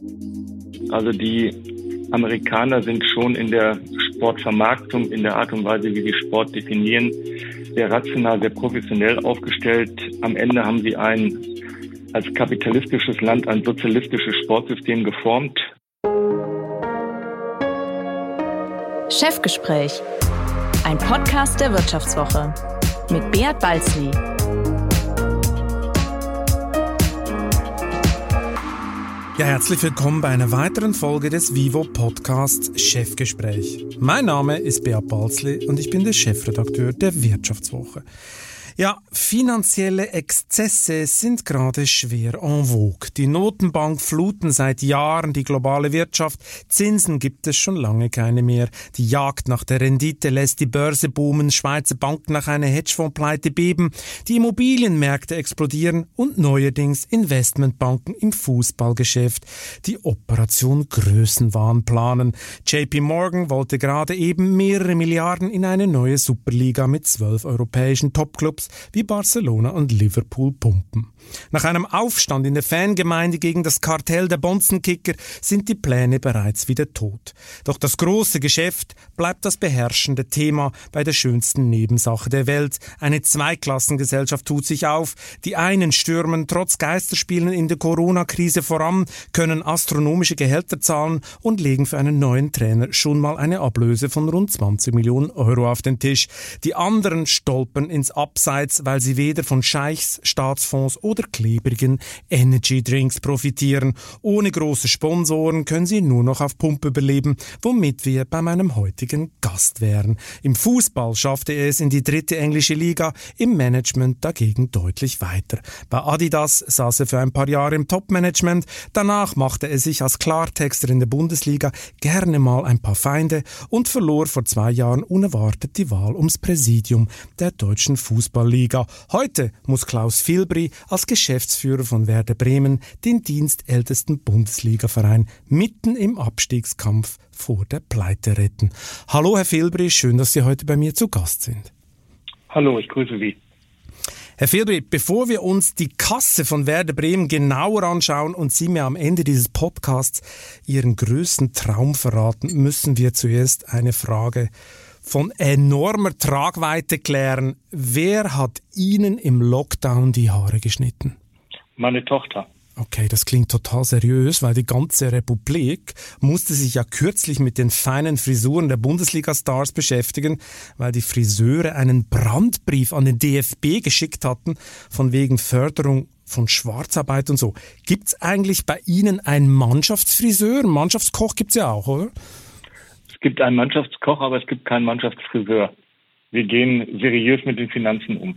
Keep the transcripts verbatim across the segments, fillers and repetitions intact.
Also die Amerikaner sind schon in der Sportvermarktung, in der Art und Weise, wie sie Sport definieren, sehr rational, sehr professionell aufgestellt. Am Ende haben sie ein als kapitalistisches Land ein sozialistisches Sportsystem geformt. Chefgespräch, ein Podcast der Wirtschaftswoche mit Beat Balzli. Ja, herzlich willkommen bei einer weiteren Folge des Vivo Podcasts Chefgespräch. Mein Name ist Beat Balzli und ich bin der Chefredakteur der Wirtschaftswoche. Ja, finanzielle Exzesse sind gerade schwer en vogue. Die Notenbank fluten seit Jahren die globale Wirtschaft. Zinsen gibt es schon lange keine mehr. Die Jagd nach der Rendite lässt die Börse boomen, Schweizer Banken nach einer Hedgefondspleite beben, die Immobilienmärkte explodieren und neuerdings Investmentbanken im Fußballgeschäft die Operation Größenwahn planen. J P Morgan wollte gerade eben mehrere Milliarden in eine neue Superliga mit zwölf europäischen Topclubs wie Barcelona und Liverpool pumpen. Nach einem Aufstand in der Fangemeinde gegen das Kartell der Bonzenkicker sind die Pläne bereits wieder tot. Doch das große Geschäft bleibt das beherrschende Thema bei der schönsten Nebensache der Welt. Eine Zweiklassengesellschaft tut sich auf. Die einen stürmen trotz Geisterspielen in der Corona-Krise voran, können astronomische Gehälter zahlen und legen für einen neuen Trainer schon mal eine Ablöse von rund zwanzig Millionen Euro auf den Tisch. Die anderen stolpern ins Abseits, weil sie weder von Scheichs, Staatsfonds oder klebrigen Energy-Drinks profitieren. Ohne große Sponsoren können sie nur noch auf Pumpe überleben, womit wir bei meinem heutigen Gast wären. Im Fußball schaffte er es in die dritte englische Liga, im Management dagegen deutlich weiter. Bei Adidas saß er für ein paar Jahre im Top-Management, danach machte er sich als Klartexter in der Bundesliga gerne mal ein paar Feinde und verlor vor zwei Jahren unerwartet die Wahl ums Präsidium der deutschen Fußballliga. Heute muss Klaus Filbri als Geschäftsführer von Werder Bremen den dienstältesten Bundesligaverein mitten im Abstiegskampf vor der Pleite retten. Hallo Herr Filbri, schön, dass Sie heute bei mir zu Gast sind. Hallo, ich grüße Sie. Herr Filbri, bevor wir uns die Kasse von Werder Bremen genauer anschauen und Sie mir am Ende dieses Podcasts Ihren größten Traum verraten, müssen wir zuerst eine Frage von enormer Tragweite klären. Wer hat Ihnen im Lockdown die Haare geschnitten? Meine Tochter. Okay, das klingt total seriös, weil die ganze Republik musste sich ja kürzlich mit den feinen Frisuren der Bundesliga-Stars beschäftigen, weil die Friseure einen Brandbrief an den D F B geschickt hatten, von wegen Förderung von Schwarzarbeit und so. Gibt's eigentlich bei Ihnen einen Mannschaftsfriseur? Einen Mannschaftskoch gibt's ja auch, oder? Es gibt einen Mannschaftskoch, aber es gibt keinen Mannschaftsfriseur. Wir gehen seriös mit den Finanzen um.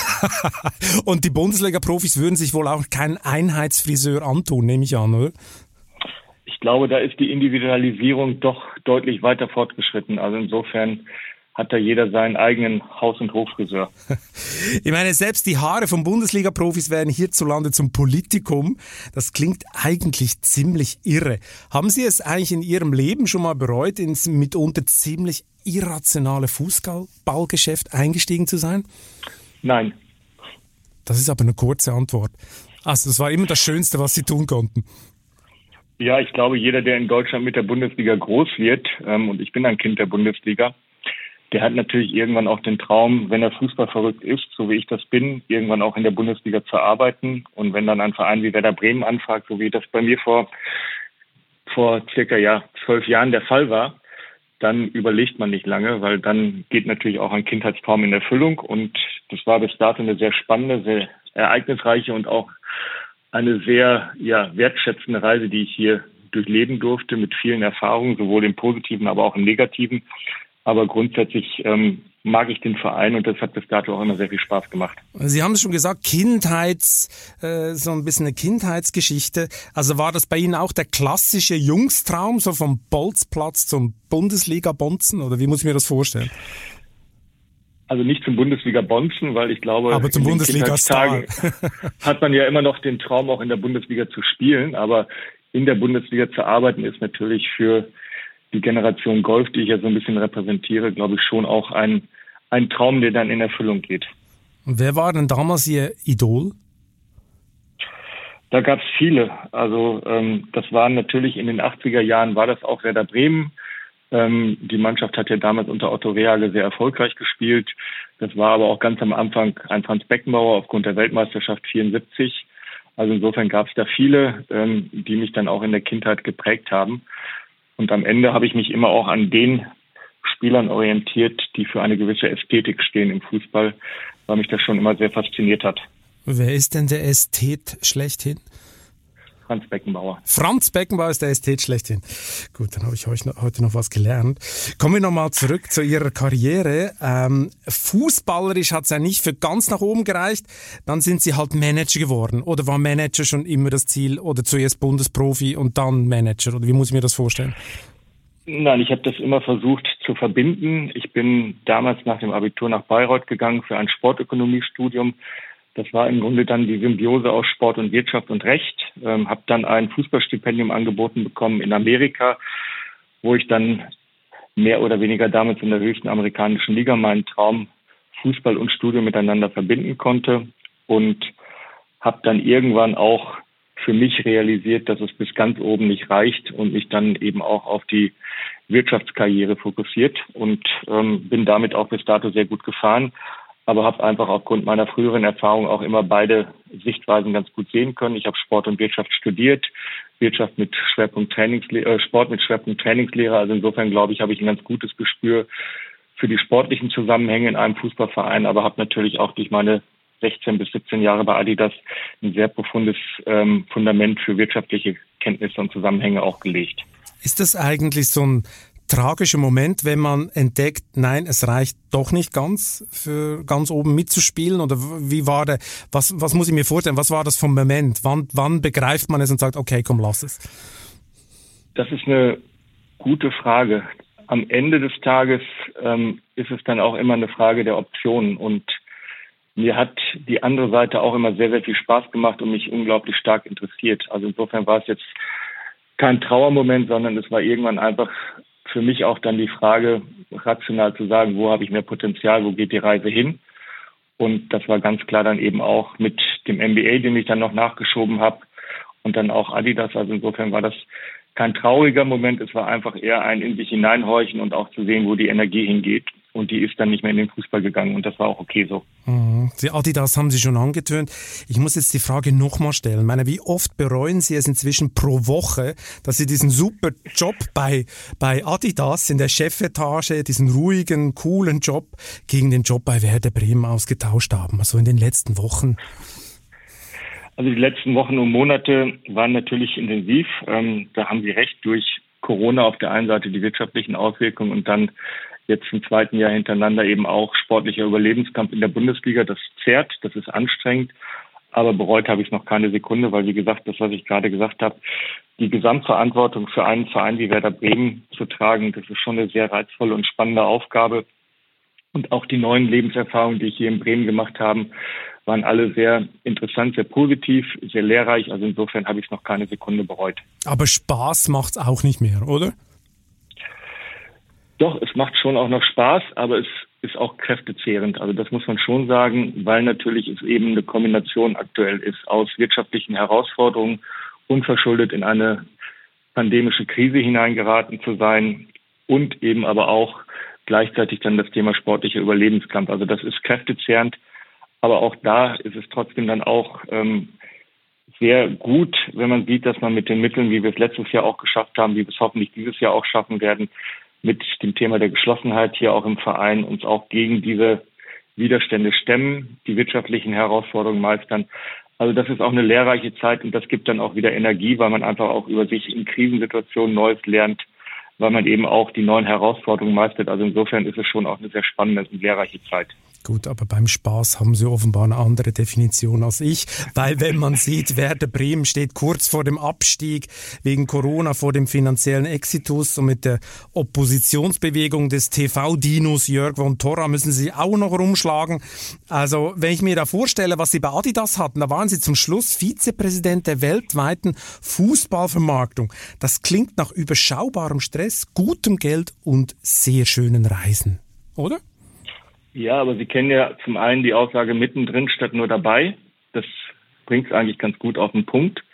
Und die Bundesliga-Profis würden sich wohl auch keinen Einheitsfriseur antun, nehme ich an, oder? Ich glaube, da ist die Individualisierung doch deutlich weiter fortgeschritten. Also insofern hat da jeder seinen eigenen Haus- und Hoffriseur. Ich meine, selbst die Haare von Bundesliga-Profis werden hierzulande zum Politikum. Das klingt eigentlich ziemlich irre. Haben Sie es eigentlich in Ihrem Leben schon mal bereut, ins mitunter ziemlich irrationale Fußballgeschäft eingestiegen zu sein? Nein. Das ist aber eine kurze Antwort. Also das war immer das Schönste, was Sie tun konnten. Ja, ich glaube, jeder, der in Deutschland mit der Bundesliga groß wird, ähm, und ich bin ein Kind der Bundesliga, der hat natürlich irgendwann auch den Traum, wenn er Fußball verrückt ist, so wie ich das bin, irgendwann auch in der Bundesliga zu arbeiten. Und wenn dann ein Verein wie Werder Bremen anfragt, so wie das bei mir vor vor circa ja zwölf Jahren der Fall war, dann überlegt man nicht lange, weil dann geht natürlich auch ein Kindheitstraum in Erfüllung. Und das war bis dato eine sehr spannende, sehr ereignisreiche und auch eine sehr ja wertschätzende Reise, die ich hier durchleben durfte, mit vielen Erfahrungen, sowohl im Positiven, aber auch im Negativen. Aber grundsätzlich ähm, mag ich den Verein und das hat bis dato auch immer sehr viel Spaß gemacht. Sie haben es schon gesagt, Kindheits, äh, so ein bisschen eine Kindheitsgeschichte. Also war das bei Ihnen auch der klassische Jungstraum, so vom Bolzplatz zum Bundesliga-Bonzen? Oder wie muss ich mir das vorstellen? Also nicht zum Bundesliga-Bonzen, weil ich glaube, aber zum Bundesliga-Star hat man ja immer noch den Traum, auch in der Bundesliga zu spielen. Aber in der Bundesliga zu arbeiten ist natürlich für die Generation Golf, die ich ja so ein bisschen repräsentiere, glaube ich schon auch ein, ein Traum, der dann in Erfüllung geht. Und wer war denn damals Ihr Idol? Da gab es viele. Also ähm, das waren natürlich in den achtziger Jahren, war das auch Werder Bremen. Ähm, die Mannschaft hat ja damals unter Otto Rehhagel sehr erfolgreich gespielt. Das war aber auch ganz am Anfang ein Franz Beckenbauer aufgrund der Weltmeisterschaft vierundsiebzig. Also insofern gab es da viele, ähm, die mich dann auch in der Kindheit geprägt haben. Und am Ende habe ich mich immer auch an den Spielern orientiert, die für eine gewisse Ästhetik stehen im Fußball, weil mich das schon immer sehr fasziniert hat. Wer ist denn der Ästhet schlechthin? Franz Beckenbauer. Franz Beckenbauer ist der Ästhet schlechthin. Gut, dann habe ich heute noch was gelernt. Kommen wir nochmal zurück zu Ihrer Karriere. Ähm, fußballerisch hat es ja nicht für ganz nach oben gereicht. Dann sind Sie halt Manager geworden. Oder war Manager schon immer das Ziel? Oder zuerst Bundesprofi und dann Manager? Oder wie muss ich mir das vorstellen? Nein, ich habe das immer versucht zu verbinden. Ich bin damals nach dem Abitur nach Bayreuth gegangen für ein Sportökonomiestudium. Das war im Grunde dann die Symbiose aus Sport und Wirtschaft und Recht. Ähm, habe dann ein Fußballstipendium angeboten bekommen in Amerika, wo ich dann mehr oder weniger damals in der höchsten amerikanischen Liga meinen Traum Fußball und Studium miteinander verbinden konnte. Und habe dann irgendwann auch für mich realisiert, dass es bis ganz oben nicht reicht und mich dann eben auch auf die Wirtschaftskarriere fokussiert und ähm, bin damit auch bis dato sehr gut gefahren. Aber habe einfach aufgrund meiner früheren Erfahrung auch immer beide Sichtweisen ganz gut sehen können. Ich habe Sport und Wirtschaft studiert, Wirtschaft mit Schwerpunkt Trainingslehre, äh, Sport mit Schwerpunkt Trainingslehre. Also insofern glaube ich, habe ich ein ganz gutes Gespür für die sportlichen Zusammenhänge in einem Fußballverein, aber habe natürlich auch durch meine sechzehn bis siebzehn Jahre bei Adidas ein sehr profundes ähm, Fundament für wirtschaftliche Kenntnisse und Zusammenhänge auch gelegt. Ist das eigentlich so ein tragischer Moment, wenn man entdeckt, nein, es reicht doch nicht ganz, für ganz oben mitzuspielen? Oder wie war der, was, was muss ich mir vorstellen, was war das vom Moment? Wann, wann begreift man es und sagt, okay, komm, lass es? Das ist eine gute Frage. Am Ende des Tages ähm, ist es dann auch immer eine Frage der Optionen und mir hat die andere Seite auch immer sehr, sehr viel Spaß gemacht und mich unglaublich stark interessiert. Also insofern war es jetzt kein Trauermoment, sondern es war irgendwann einfach für mich auch dann die Frage, rational zu sagen, wo habe ich mehr Potenzial, wo geht die Reise hin? Und das war ganz klar dann eben auch mit dem M B A, den ich dann noch nachgeschoben habe und dann auch Adidas. Also insofern war das kein trauriger Moment, es war einfach eher ein in sich hineinhorchen und auch zu sehen, wo die Energie hingeht. Und die ist dann nicht mehr in den Fußball gegangen und das war auch okay so. Die Adidas haben Sie schon angetönt. Ich muss jetzt die Frage nochmal stellen. Ich meine, wie oft bereuen Sie es inzwischen pro Woche, dass Sie diesen super Job bei, bei Adidas in der Chefetage, diesen ruhigen, coolen Job gegen den Job bei Werder Bremen ausgetauscht haben, also in den letzten Wochen? Also die letzten Wochen und Monate waren natürlich intensiv. Ähm, da haben Sie recht, durch Corona auf der einen Seite die wirtschaftlichen Auswirkungen und dann jetzt im zweiten Jahr hintereinander eben auch sportlicher Überlebenskampf in der Bundesliga. Das zehrt, das ist anstrengend, aber bereut habe ich es noch keine Sekunde, weil wie gesagt, das, was ich gerade gesagt habe, die Gesamtverantwortung für einen Verein wie Werder Bremen zu tragen, das ist schon eine sehr reizvolle und spannende Aufgabe. Und auch die neuen Lebenserfahrungen, die ich hier in Bremen gemacht habe, waren alle sehr interessant, sehr positiv, sehr lehrreich. Also insofern habe ich es noch keine Sekunde bereut. Aber Spaß macht's auch nicht mehr, oder? Doch, es macht schon auch noch Spaß, aber es ist auch kräftezehrend. Also das muss man schon sagen, weil natürlich es eben eine Kombination aktuell ist aus wirtschaftlichen Herausforderungen, unverschuldet in eine pandemische Krise hineingeraten zu sein und eben aber auch gleichzeitig dann das Thema sportlicher Überlebenskampf. Also das ist kräftezehrend, aber auch da ist es trotzdem dann auch ähm, sehr gut, wenn man sieht, dass man mit den Mitteln, wie wir es letztes Jahr auch geschafft haben, wie wir es hoffentlich dieses Jahr auch schaffen werden, mit dem Thema der Geschlossenheit hier auch im Verein uns auch gegen diese Widerstände stemmen, die wirtschaftlichen Herausforderungen meistern. Also das ist auch eine lehrreiche Zeit und das gibt dann auch wieder Energie, weil man einfach auch über sich in Krisensituationen Neues lernt, weil man eben auch die neuen Herausforderungen meistert. Also insofern ist es schon auch eine sehr spannende und lehrreiche Zeit. Gut, aber beim Spaß haben Sie offenbar eine andere Definition als ich, weil wenn man sieht, Werder Bremen steht kurz vor dem Abstieg wegen Corona, vor dem finanziellen Exitus und mit der Oppositionsbewegung des T V-Dinos Jörg von Torra müssen Sie auch noch rumschlagen. Also wenn ich mir da vorstelle, was Sie bei Adidas hatten, da waren Sie zum Schluss Vizepräsident der weltweiten Fußballvermarktung. Das klingt nach überschaubarem Stress, gutem Geld und sehr schönen Reisen, oder? Ja, aber Sie kennen ja zum einen die Aussage mittendrin statt nur dabei. Das bringt es eigentlich ganz gut auf den Punkt.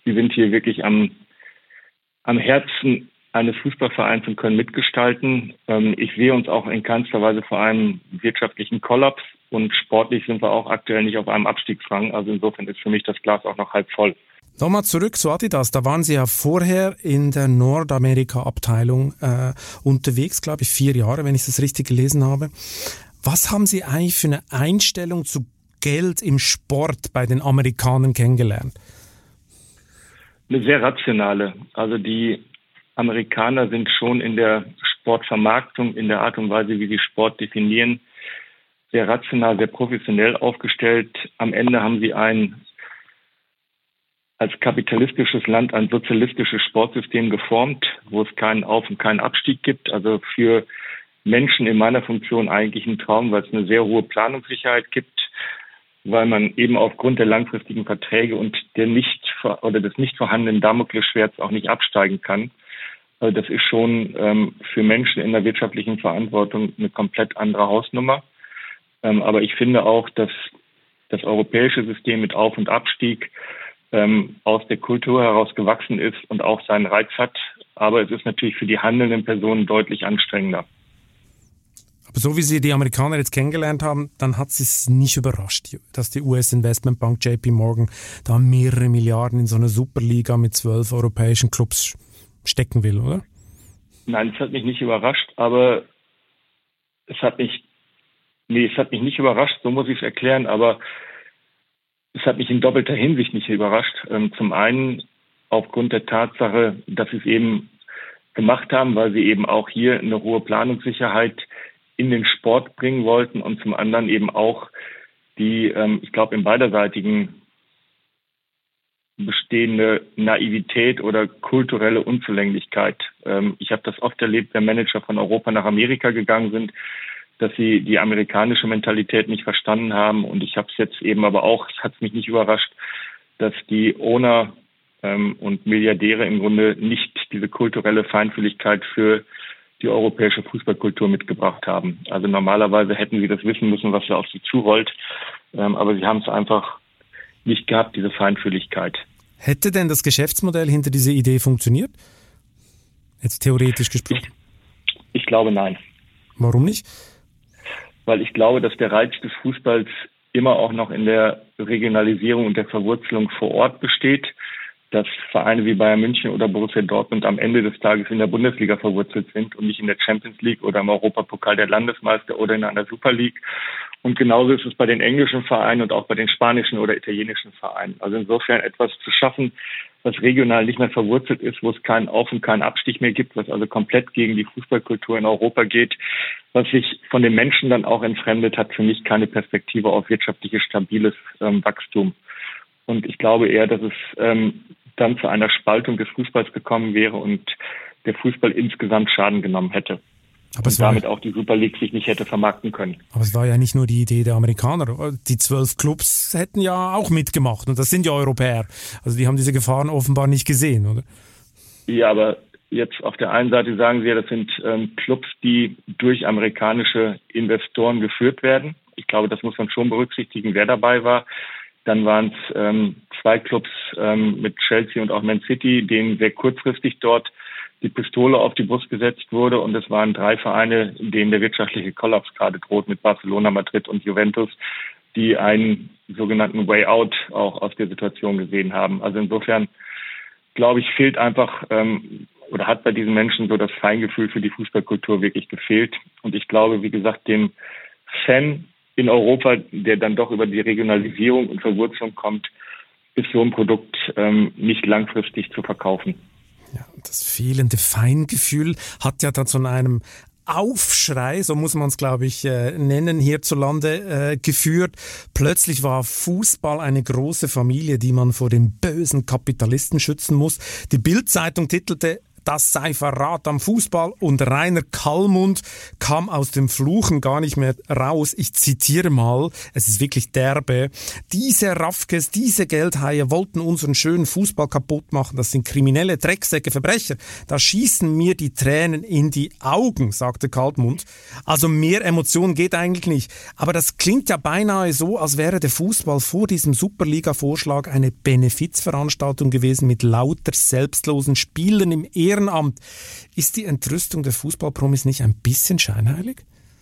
Sie sind hier wirklich am, am Herzen eines Fußballvereins und können mitgestalten. Ähm, ich sehe uns auch in keinster Weise vor einem wirtschaftlichen Kollaps und sportlich sind wir auch aktuell nicht auf einem Abstiegsrang. Also insofern ist für mich das Glas auch noch halb voll. Nochmal zurück zu Adidas. Da waren Sie ja vorher in der Nordamerika-Abteilung äh, unterwegs, glaube ich, vier Jahre, wenn ich das richtig gelesen habe. Was haben Sie eigentlich für eine Einstellung zu Geld im Sport bei den Amerikanern kennengelernt? Eine sehr rationale. Also die Amerikaner sind schon in der Sportvermarktung, in der Art und Weise, wie sie Sport definieren, sehr rational, sehr professionell aufgestellt. Am Ende haben sie ein als kapitalistisches Land ein sozialistisches Sportsystem geformt, wo es keinen Auf- und keinen Abstieg gibt. Also für Menschen in meiner Funktion eigentlich ein Traum, weil es eine sehr hohe Planungssicherheit gibt, weil man eben aufgrund der langfristigen Verträge und der nicht oder des nicht vorhandenen Damoklesschwerts auch nicht absteigen kann. Also das ist schon ähm, für Menschen in der wirtschaftlichen Verantwortung eine komplett andere Hausnummer. Ähm, aber ich finde auch, dass das europäische System mit Auf- und Abstieg ähm, aus der Kultur heraus gewachsen ist und auch seinen Reiz hat. Aber es ist natürlich für die handelnden Personen deutlich anstrengender. Aber so wie Sie die Amerikaner jetzt kennengelernt haben, dann hat Sie es nicht überrascht, dass die U S-Investmentbank J P Morgan da mehrere Milliarden in so eine Superliga mit zwölf europäischen Clubs stecken will, oder? Nein, es hat mich nicht überrascht, aber es hat mich, nee, es hat mich nicht überrascht, so muss ich es erklären, aber es hat mich in doppelter Hinsicht nicht überrascht. Ähm, zum einen aufgrund der Tatsache, dass sie es eben gemacht haben, weil sie eben auch hier eine hohe Planungssicherheit in den Sport bringen wollten und zum anderen eben auch die, ähm, ich glaube, in beiderseitigen bestehende Naivität oder kulturelle Unzulänglichkeit. Ähm, ich habe das oft erlebt, wenn Manager von Europa nach Amerika gegangen sind, dass sie die amerikanische Mentalität nicht verstanden haben. Und ich habe es jetzt eben aber auch, es hat mich nicht überrascht, dass die Owner ähm, und Milliardäre im Grunde nicht diese kulturelle Feinfühligkeit für die europäische Fußballkultur mitgebracht haben. Also normalerweise hätten sie das wissen müssen, was da auf sie zurollt. Ähm, aber sie haben es einfach nicht gehabt, diese Feinfühligkeit. Hätte denn das Geschäftsmodell hinter dieser Idee funktioniert? Jetzt theoretisch gesprochen. Ich, ich glaube, nein. Warum nicht? Weil ich glaube, dass der Reiz des Fußballs immer auch noch in der Regionalisierung und der Verwurzelung vor Ort besteht, dass Vereine wie Bayern München oder Borussia Dortmund am Ende des Tages in der Bundesliga verwurzelt sind und nicht in der Champions League oder im Europapokal der Landesmeister oder in einer Super League. Und genauso ist es bei den englischen Vereinen und auch bei den spanischen oder italienischen Vereinen. Also insofern etwas zu schaffen, was regional nicht mehr verwurzelt ist, wo es keinen Auf- und keinen Abstieg mehr gibt, was also komplett gegen die Fußballkultur in Europa geht, was sich von den Menschen dann auch entfremdet, hat für mich keine Perspektive auf wirtschaftliches, stabiles ähm, Wachstum. Und ich glaube eher, dass es ähm, dann zu einer Spaltung des Fußballs gekommen wäre und der Fußball insgesamt Schaden genommen hätte. Aber und damit auch die Super League sich nicht hätte vermarkten können. Aber es war ja nicht nur die Idee der Amerikaner. Die zwölf Clubs hätten ja auch mitgemacht und das sind ja Europäer. Also die haben diese Gefahren offenbar nicht gesehen, oder? Ja, aber jetzt auf der einen Seite sagen Sie ja, das sind ähm, Clubs, die durch amerikanische Investoren geführt werden. Ich glaube, das muss man schon berücksichtigen, wer dabei war. Dann waren es ähm, zwei Clubs ähm, mit Chelsea und auch Man City, denen sehr kurzfristig dort die Pistole auf die Brust gesetzt wurde. Und es waren drei Vereine, denen der wirtschaftliche Kollaps gerade droht, mit Barcelona, Madrid und Juventus, die einen sogenannten Way Out auch aus der Situation gesehen haben. Also insofern, glaube ich, fehlt einfach ähm, oder hat bei diesen Menschen so das Feingefühl für die Fußballkultur wirklich gefehlt. Und ich glaube, wie gesagt, dem Fan in Europa, der dann doch über die Regionalisierung und Verwurzelung kommt, ist so ein Produkt ähm, nicht langfristig zu verkaufen. Ja, das fehlende Feingefühl hat ja dann zu einem Aufschrei, so muss man es, glaube ich, äh, nennen, hierzulande äh, geführt. Plötzlich war Fußball eine große Familie, die man vor den bösen Kapitalisten schützen muss. Die Bild-Zeitung titelte, das sei Verrat am Fußball und Rainer Kallmund kam aus dem Fluchen gar nicht mehr raus. Ich zitiere mal, es ist wirklich derbe. Diese Raffkes, diese Geldhaie wollten unseren schönen Fußball kaputt machen. Das sind kriminelle Drecksäcke, Verbrecher. Da schießen mir die Tränen in die Augen, sagte Kallmund. Also mehr Emotionen geht eigentlich nicht. Aber das klingt ja beinahe so, als wäre der Fußball vor diesem Superliga-Vorschlag eine Benefizveranstaltung gewesen mit lauter selbstlosen Spielern im Ehrenamt. Ist die Entrüstung der Fußballpromis nicht ein bisschen scheinheilig?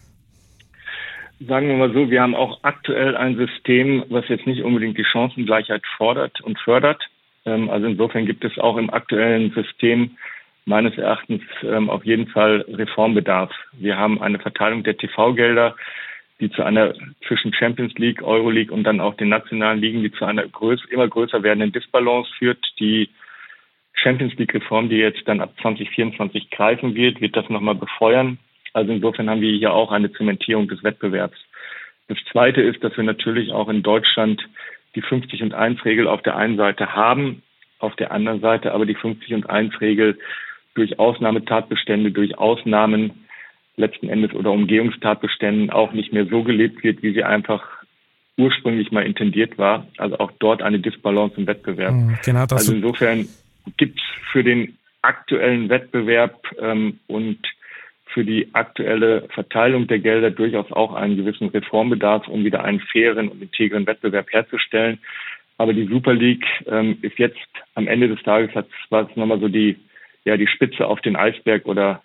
Sagen wir mal so, wir haben auch aktuell ein System, was jetzt nicht unbedingt die Chancengleichheit fordert und fördert. Also insofern gibt es auch im aktuellen System meines Erachtens auf jeden Fall Reformbedarf. Wir haben eine Verteilung der T V-Gelder, die zu einer zwischen Champions League, Euroleague und dann auch den nationalen Ligen, die zu einer größ, immer größer werdenden Disbalance führt. Die Champions League-Reform, die jetzt dann ab zwanzig vierundzwanzig greifen wird, wird das nochmal befeuern. Also insofern haben wir hier auch eine Zementierung des Wettbewerbs. Das Zweite ist, dass wir natürlich auch in Deutschland die fünfzig und eins Regel auf der einen Seite haben, auf der anderen Seite aber die fünfzig und eins Regel durch Ausnahmetatbestände, durch Ausnahmen letzten Endes oder Umgehungstatbeständen auch nicht mehr so gelebt wird, wie sie einfach ursprünglich mal intendiert war. Also auch dort eine Disbalance im Wettbewerb. Genau das. Also insofern gibt es für den aktuellen Wettbewerb ähm, und für die aktuelle Verteilung der Gelder durchaus auch einen gewissen Reformbedarf, um wieder einen fairen und integren Wettbewerb herzustellen. Aber die Super League ähm, ist jetzt am Ende des Tages, hat, war es nochmal so die, ja, die Spitze auf den Eisberg oder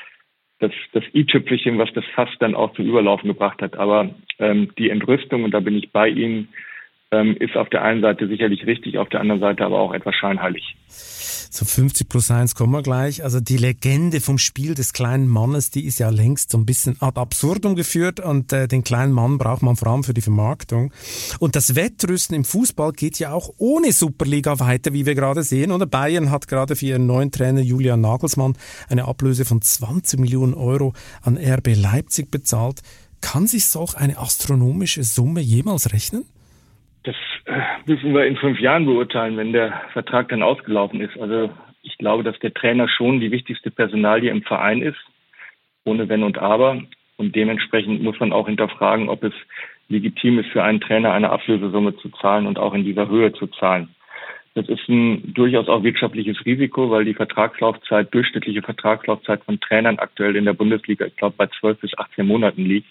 das, das i-Tüpfelchen, was das Fass dann auch zum Überlaufen gebracht hat. Aber ähm, die Entrüstung, und da bin ich bei Ihnen, ähm, ist auf der einen Seite sicherlich richtig, auf der anderen Seite aber auch etwas scheinheilig. So fünfzig plus eins kommen wir gleich. Also die Legende vom Spiel des kleinen Mannes, die ist ja längst so ein bisschen ad absurdum geführt und äh, den kleinen Mann braucht man vor allem für die Vermarktung. Und das Wettrüsten im Fußball geht ja auch ohne Superliga weiter, wie wir gerade sehen. Und Bayern hat gerade für ihren neuen Trainer Julian Nagelsmann eine Ablöse von zwanzig Millionen Euro an R B Leipzig bezahlt. Kann sich solch eine astronomische Summe jemals rechnen? Das müssen wir in fünf Jahren beurteilen, wenn der Vertrag dann ausgelaufen ist. Also ich glaube, dass der Trainer schon die wichtigste Personalie im Verein ist, ohne Wenn und Aber. Und dementsprechend muss man auch hinterfragen, ob es legitim ist, für einen Trainer eine Ablösesumme zu zahlen und auch in dieser Höhe zu zahlen. Das ist ein durchaus auch wirtschaftliches Risiko, weil die Vertragslaufzeit, durchschnittliche Vertragslaufzeit von Trainern aktuell in der Bundesliga, ich glaube, bei zwölf bis achtzehn Monaten liegt.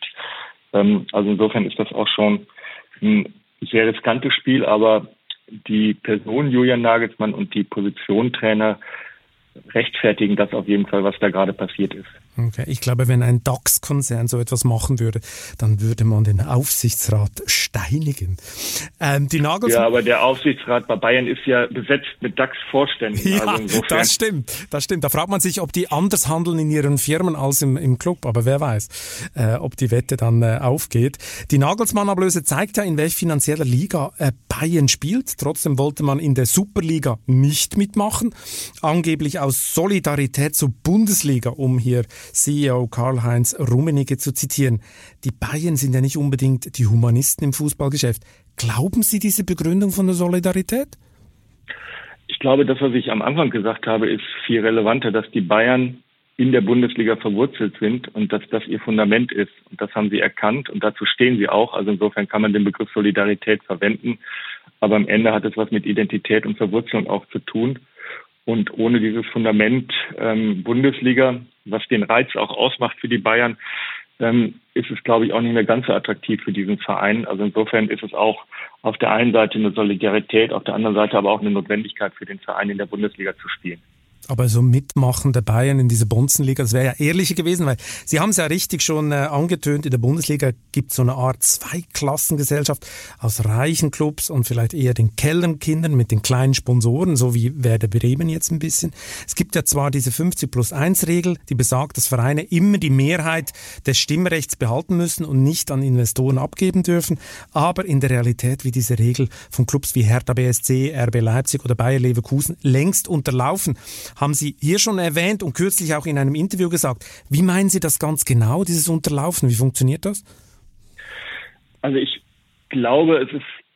Also insofern ist das auch schon ein sehr riskantes Spiel, aber die Person Julian Nagelsmann und die Position Trainer rechtfertigen das auf jeden Fall, was da gerade passiert ist. Okay, ich glaube, wenn ein DAX-Konzern so etwas machen würde, dann würde man den Aufsichtsrat steinigen. Ähm, die Nagelsmann- ja, aber der Aufsichtsrat bei Bayern ist ja besetzt mit DAX-Vorständen. Ja, also insofern. das stimmt, das stimmt. Da fragt man sich, ob die anders handeln in ihren Firmen als im, im Club. Aber wer weiß, äh, ob die Wette dann äh, aufgeht. Die Nagelsmann-Ablöse zeigt ja, in welcher finanzieller Liga äh, Bayern spielt. Trotzdem wollte man in der Superliga nicht mitmachen. Angeblich aus Solidarität zur Bundesliga, um hier C E O Karl-Heinz Rummenigge zu zitieren. Die Bayern sind ja nicht unbedingt die Humanisten im Fußballgeschäft. Glauben Sie diese Begründung von der Solidarität? Ich glaube, das, was ich am Anfang gesagt habe, ist viel relevanter, dass die Bayern in der Bundesliga verwurzelt sind und dass das ihr Fundament ist. Und das haben sie erkannt und dazu stehen sie auch. Also insofern kann man den Begriff Solidarität verwenden. Aber am Ende hat es was mit Identität und Verwurzelung auch zu tun. Und ohne dieses Fundament ähm, Bundesliga, was den Reiz auch ausmacht für die Bayern, ähm, ist es, glaube ich, auch nicht mehr ganz so attraktiv für diesen Verein. Also insofern ist es auch auf der einen Seite eine Solidarität, auf der anderen Seite aber auch eine Notwendigkeit für den Verein in der Bundesliga zu spielen. Aber so mitmachen der Bayern in dieser Bonzenliga, das wäre ja ehrlicher gewesen, weil Sie haben es ja richtig schon äh, angetönt, in der Bundesliga gibt es so eine Art Zweiklassengesellschaft aus reichen Clubs und vielleicht eher den Kellernkindern mit den kleinen Sponsoren, so wie Werder Bremen jetzt ein bisschen. Es gibt ja zwar diese fünfzig plus eins Regel, die besagt, dass Vereine immer die Mehrheit des Stimmrechts behalten müssen und nicht an Investoren abgeben dürfen, aber in der Realität wie diese Regel von Clubs wie Hertha B S C, R B Leipzig oder Bayer Leverkusen längst unterlaufen. Haben Sie hier schon erwähnt und kürzlich auch in einem Interview gesagt. Wie meinen Sie das ganz genau, dieses Unterlaufen? Wie funktioniert das? Also ich glaube, es ist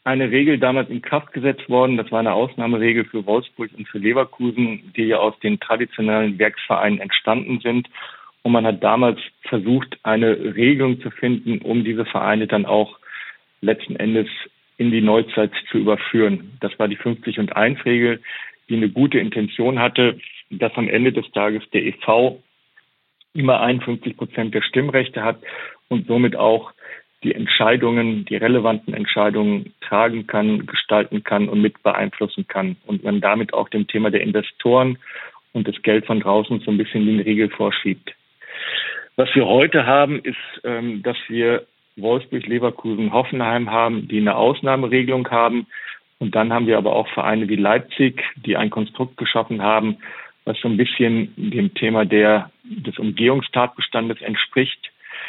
eine Regel damals in Kraft gesetzt worden. Das war eine Ausnahmeregel für Wolfsburg und für Leverkusen, die ja aus den traditionellen Werksvereinen entstanden sind. Und man hat damals versucht, eine Regelung zu finden, um diese Vereine dann auch letzten Endes in die Neuzeit zu überführen. Das war die fünfzig und eins Regel, die eine gute Intention hatte, dass am Ende des Tages der E V immer einundfünfzig Prozent der Stimmrechte hat und somit auch die Entscheidungen, die relevanten Entscheidungen tragen kann, gestalten kann und mit beeinflussen kann. Und man damit auch dem Thema der Investoren und das Geld von draußen so ein bisschen die Regel vorschiebt. Was wir heute haben, ist, ähm, dass wir Wolfsburg, Leverkusen, Hoffenheim haben, die eine Ausnahmeregelung haben. Und dann haben wir aber auch Vereine wie Leipzig, die ein Konstrukt geschaffen haben, was so ein bisschen dem Thema der, des Umgehungstatbestandes entspricht,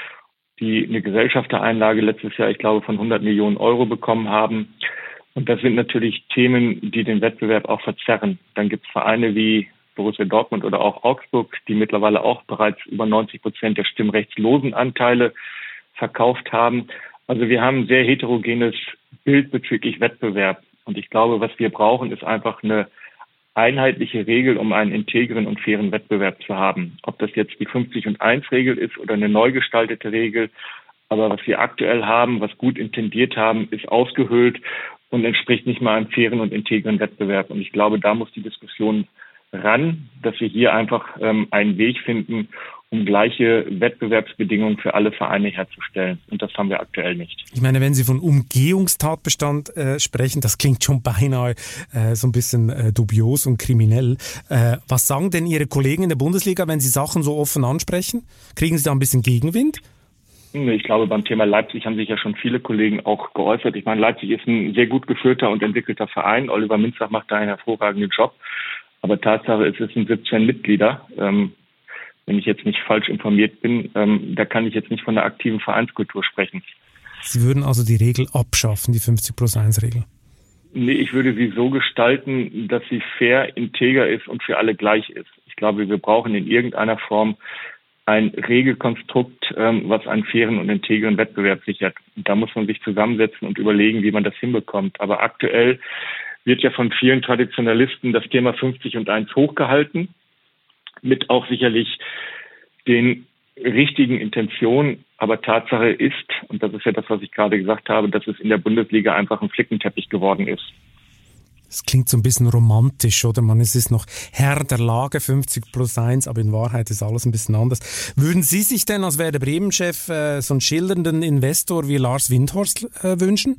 die eine Gesellschaftereinlage letztes Jahr, ich glaube, von hundert Millionen Euro bekommen haben. Und das sind natürlich Themen, die den Wettbewerb auch verzerren. Dann gibt es Vereine wie Borussia Dortmund oder auch Augsburg, die mittlerweile auch bereits über neunzig Prozent der stimmrechtslosen Anteile verkauft haben. Also wir haben ein sehr heterogenes Bild bezüglich Wettbewerb. Und ich glaube, was wir brauchen, ist einfach eine einheitliche Regel, um einen integren und fairen Wettbewerb zu haben. Ob das jetzt die fünfzig und eins Regel ist oder eine neu gestaltete Regel. Aber was wir aktuell haben, was gut intendiert haben, ist ausgehöhlt und entspricht nicht mal einem fairen und integren Wettbewerb. Und ich glaube, da muss die Diskussion ran, dass wir hier einfach ähm, einen Weg finden, um gleiche Wettbewerbsbedingungen für alle Vereine herzustellen. Und das haben wir aktuell nicht. Ich meine, wenn Sie von Umgehungstatbestand äh, sprechen, das klingt schon beinahe äh, so ein bisschen äh, dubios und kriminell. Äh, was sagen denn Ihre Kollegen in der Bundesliga, wenn Sie Sachen so offen ansprechen? Kriegen Sie da ein bisschen Gegenwind? Ich glaube, beim Thema Leipzig haben sich ja schon viele Kollegen auch geäußert. Ich meine, Leipzig ist ein sehr gut geführter und entwickelter Verein. Oliver Minzach macht da einen hervorragenden Job. Aber Tatsache ist, es sind siebzehn Mitglieder. Ähm, wenn ich jetzt nicht falsch informiert bin, ähm, da kann ich jetzt nicht von einer aktiven Vereinskultur sprechen. Sie würden also die Regel abschaffen, die fünfzig plus eins Regel? Nee, ich würde sie so gestalten, dass sie fair, integer ist und für alle gleich ist. Ich glaube, wir brauchen in irgendeiner Form ein Regelkonstrukt, ähm, was einen fairen und integren Wettbewerb sichert. Und da muss man sich zusammensetzen und überlegen, wie man das hinbekommt. Aber aktuell wird ja von vielen Traditionalisten das Thema fünfzig und eins hochgehalten, mit auch sicherlich den richtigen Intentionen. Aber Tatsache ist, und das ist ja das, was ich gerade gesagt habe, dass es in der Bundesliga einfach ein Flickenteppich geworden ist. Das klingt so ein bisschen romantisch, oder? Man ist noch Herr der Lage, fünfzig plus eins, aber in Wahrheit ist alles ein bisschen anders. Würden Sie sich denn als Werder Bremen-Chef äh, so einen schildernden Investor wie Lars Windhorst äh, wünschen?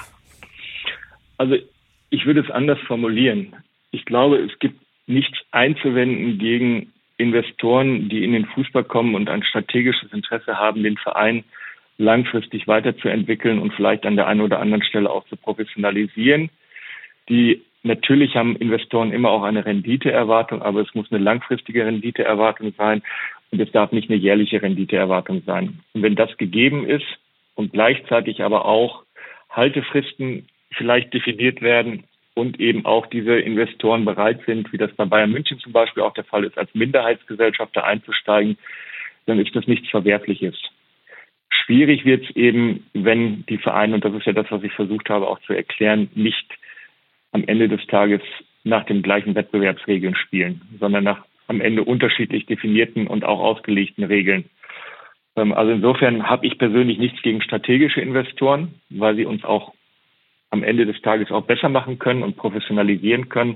Also ich würde es anders formulieren. Ich glaube, es gibt nichts einzuwenden gegen Investoren, die in den Fußball kommen und ein strategisches Interesse haben, den Verein langfristig weiterzuentwickeln und vielleicht an der einen oder anderen Stelle auch zu professionalisieren. Die natürlich haben Investoren immer auch eine Renditeerwartung, aber es muss eine langfristige Renditeerwartung sein und es darf nicht eine jährliche Renditeerwartung sein. Und wenn das gegeben ist und gleichzeitig aber auch Haltefristen vielleicht definiert werden und eben auch diese Investoren bereit sind, wie das bei Bayern München zum Beispiel auch der Fall ist, als Minderheitsgesellschafter einzusteigen, dann ist das nichts Verwerfliches. Schwierig wird es eben, wenn die Vereine, und das ist ja das, was ich versucht habe auch zu erklären, nicht am Ende des Tages nach den gleichen Wettbewerbsregeln spielen, sondern nach am Ende unterschiedlich definierten und auch ausgelegten Regeln. Also insofern habe ich persönlich nichts gegen strategische Investoren, weil sie uns auch am Ende des Tages auch besser machen können und professionalisieren können.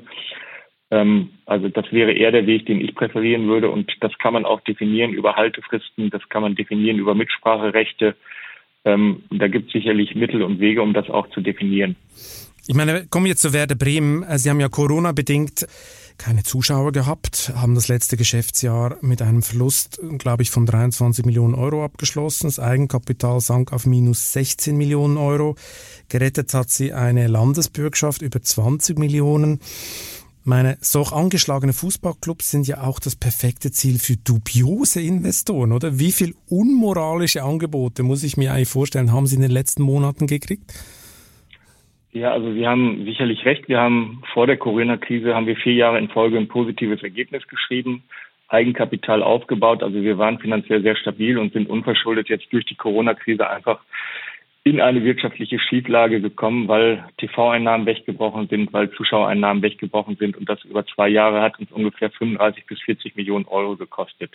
Also das wäre eher der Weg, den ich präferieren würde. Und das kann man auch definieren über Haltefristen, das kann man definieren über Mitspracherechte. Da gibt es sicherlich Mittel und Wege, um das auch zu definieren. Ich meine, kommen wir jetzt zu Werder Bremen. Sie haben ja Corona-bedingt keine Zuschauer gehabt, haben das letzte Geschäftsjahr mit einem Verlust, glaube ich, von dreiundzwanzig Millionen Euro abgeschlossen. Das Eigenkapital sank auf minus sechzehn Millionen Euro. Gerettet hat sie eine Landesbürgschaft über zwanzig Millionen. Meine, solch angeschlagene Fußballclubs sind ja auch das perfekte Ziel für dubiose Investoren, oder? Wie viel unmoralische Angebote, muss ich mir eigentlich vorstellen, haben Sie in den letzten Monaten gekriegt? Ja, also Sie haben sicherlich recht. Wir haben vor der Corona-Krise haben wir vier Jahre in Folge ein positives Ergebnis geschrieben, Eigenkapital aufgebaut. Also wir waren finanziell sehr stabil und sind unverschuldet jetzt durch die Corona-Krise einfach in eine wirtschaftliche Schieflage gekommen, weil T V-Einnahmen weggebrochen sind, weil Zuschauereinnahmen weggebrochen sind und das über zwei Jahre hat uns ungefähr fünfunddreißig bis vierzig Millionen Euro gekostet.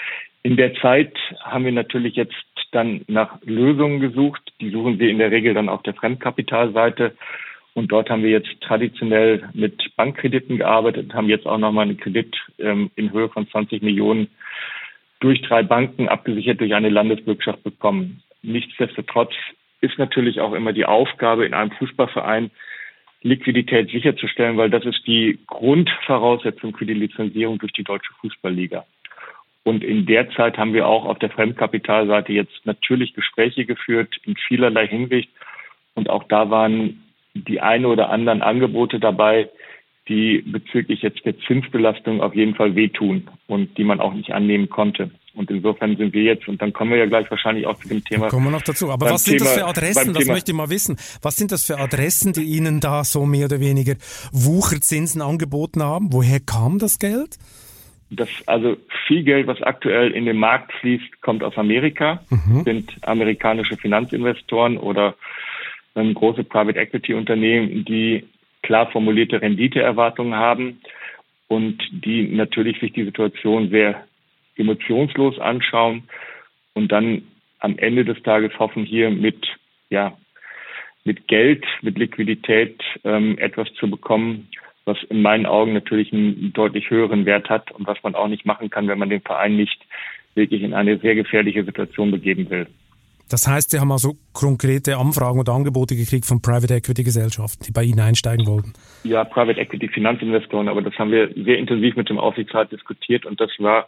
In der Zeit haben wir natürlich jetzt dann nach Lösungen gesucht. Die suchen wir in der Regel dann auf der Fremdkapitalseite. Und dort haben wir jetzt traditionell mit Bankkrediten gearbeitet und haben jetzt auch nochmal einen Kredit ähm, in Höhe von zwanzig Millionen durch drei Banken abgesichert durch eine Landesbürgschaft bekommen. Nichtsdestotrotz ist natürlich auch immer die Aufgabe in einem Fußballverein, Liquidität sicherzustellen, weil das ist die Grundvoraussetzung für die Lizenzierung durch die Deutsche Fußballliga. Und in der Zeit haben wir auch auf der Fremdkapitalseite jetzt natürlich Gespräche geführt in vielerlei Hinsicht. Und auch da waren die eine oder anderen Angebote dabei, die bezüglich jetzt der Zinsbelastung auf jeden Fall wehtun und die man auch nicht annehmen konnte. Und insofern sind wir jetzt, und dann kommen wir ja gleich wahrscheinlich auch zu dem Thema. Da kommen wir noch dazu. Aber was sind Thema, das für Adressen? Das Thema, möchte ich mal wissen. Was sind das für Adressen, die Ihnen da so mehr oder weniger Wucherzinsen angeboten haben? Woher kam das Geld? Das, also viel Geld, was aktuell in den Markt fließt, kommt aus Amerika, mhm. sind amerikanische Finanzinvestoren oder ähm, große Private Equity Unternehmen, die klar formulierte Renditeerwartungen haben und die natürlich sich die Situation sehr emotionslos anschauen und dann am Ende des Tages hoffen, hier mit, ja, mit Geld, mit Liquidität ähm, etwas zu bekommen, was in meinen Augen natürlich einen deutlich höheren Wert hat und was man auch nicht machen kann, wenn man den Verein nicht wirklich in eine sehr gefährliche Situation begeben will. Das heißt, Sie haben also konkrete Anfragen oder Angebote gekriegt von Private Equity Gesellschaften, die bei Ihnen einsteigen wollten? Ja, Private Equity Finanzinvestoren, aber das haben wir sehr intensiv mit dem Aufsichtsrat diskutiert und das war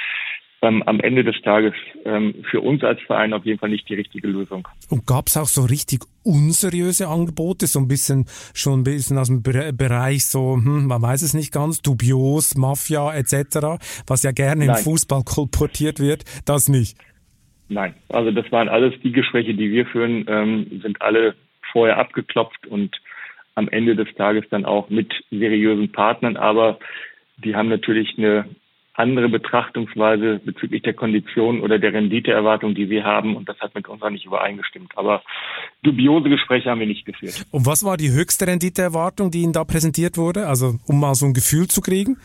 ähm, am Ende des Tages ähm, für uns als Verein auf jeden Fall nicht die richtige Lösung. Und gab es auch so richtig unseriöse Angebote, so ein bisschen schon ein bisschen aus dem Bereich so, hm, man weiß es nicht ganz, dubios, Mafia et cetera, was ja gerne Nein. im Fußball kolportiert wird, das nicht? Nein, also das waren alles die Gespräche, die wir führen, ähm, sind alle vorher abgeklopft und am Ende des Tages dann auch mit seriösen Partnern, aber die haben natürlich eine andere Betrachtungsweise bezüglich der Konditionen oder der Renditeerwartung, die wir haben und das hat mit uns auch nicht übereingestimmt. Aber dubiose Gespräche haben wir nicht geführt. Und was war die höchste Renditeerwartung, die Ihnen da präsentiert wurde? Also um mal so ein Gefühl zu kriegen?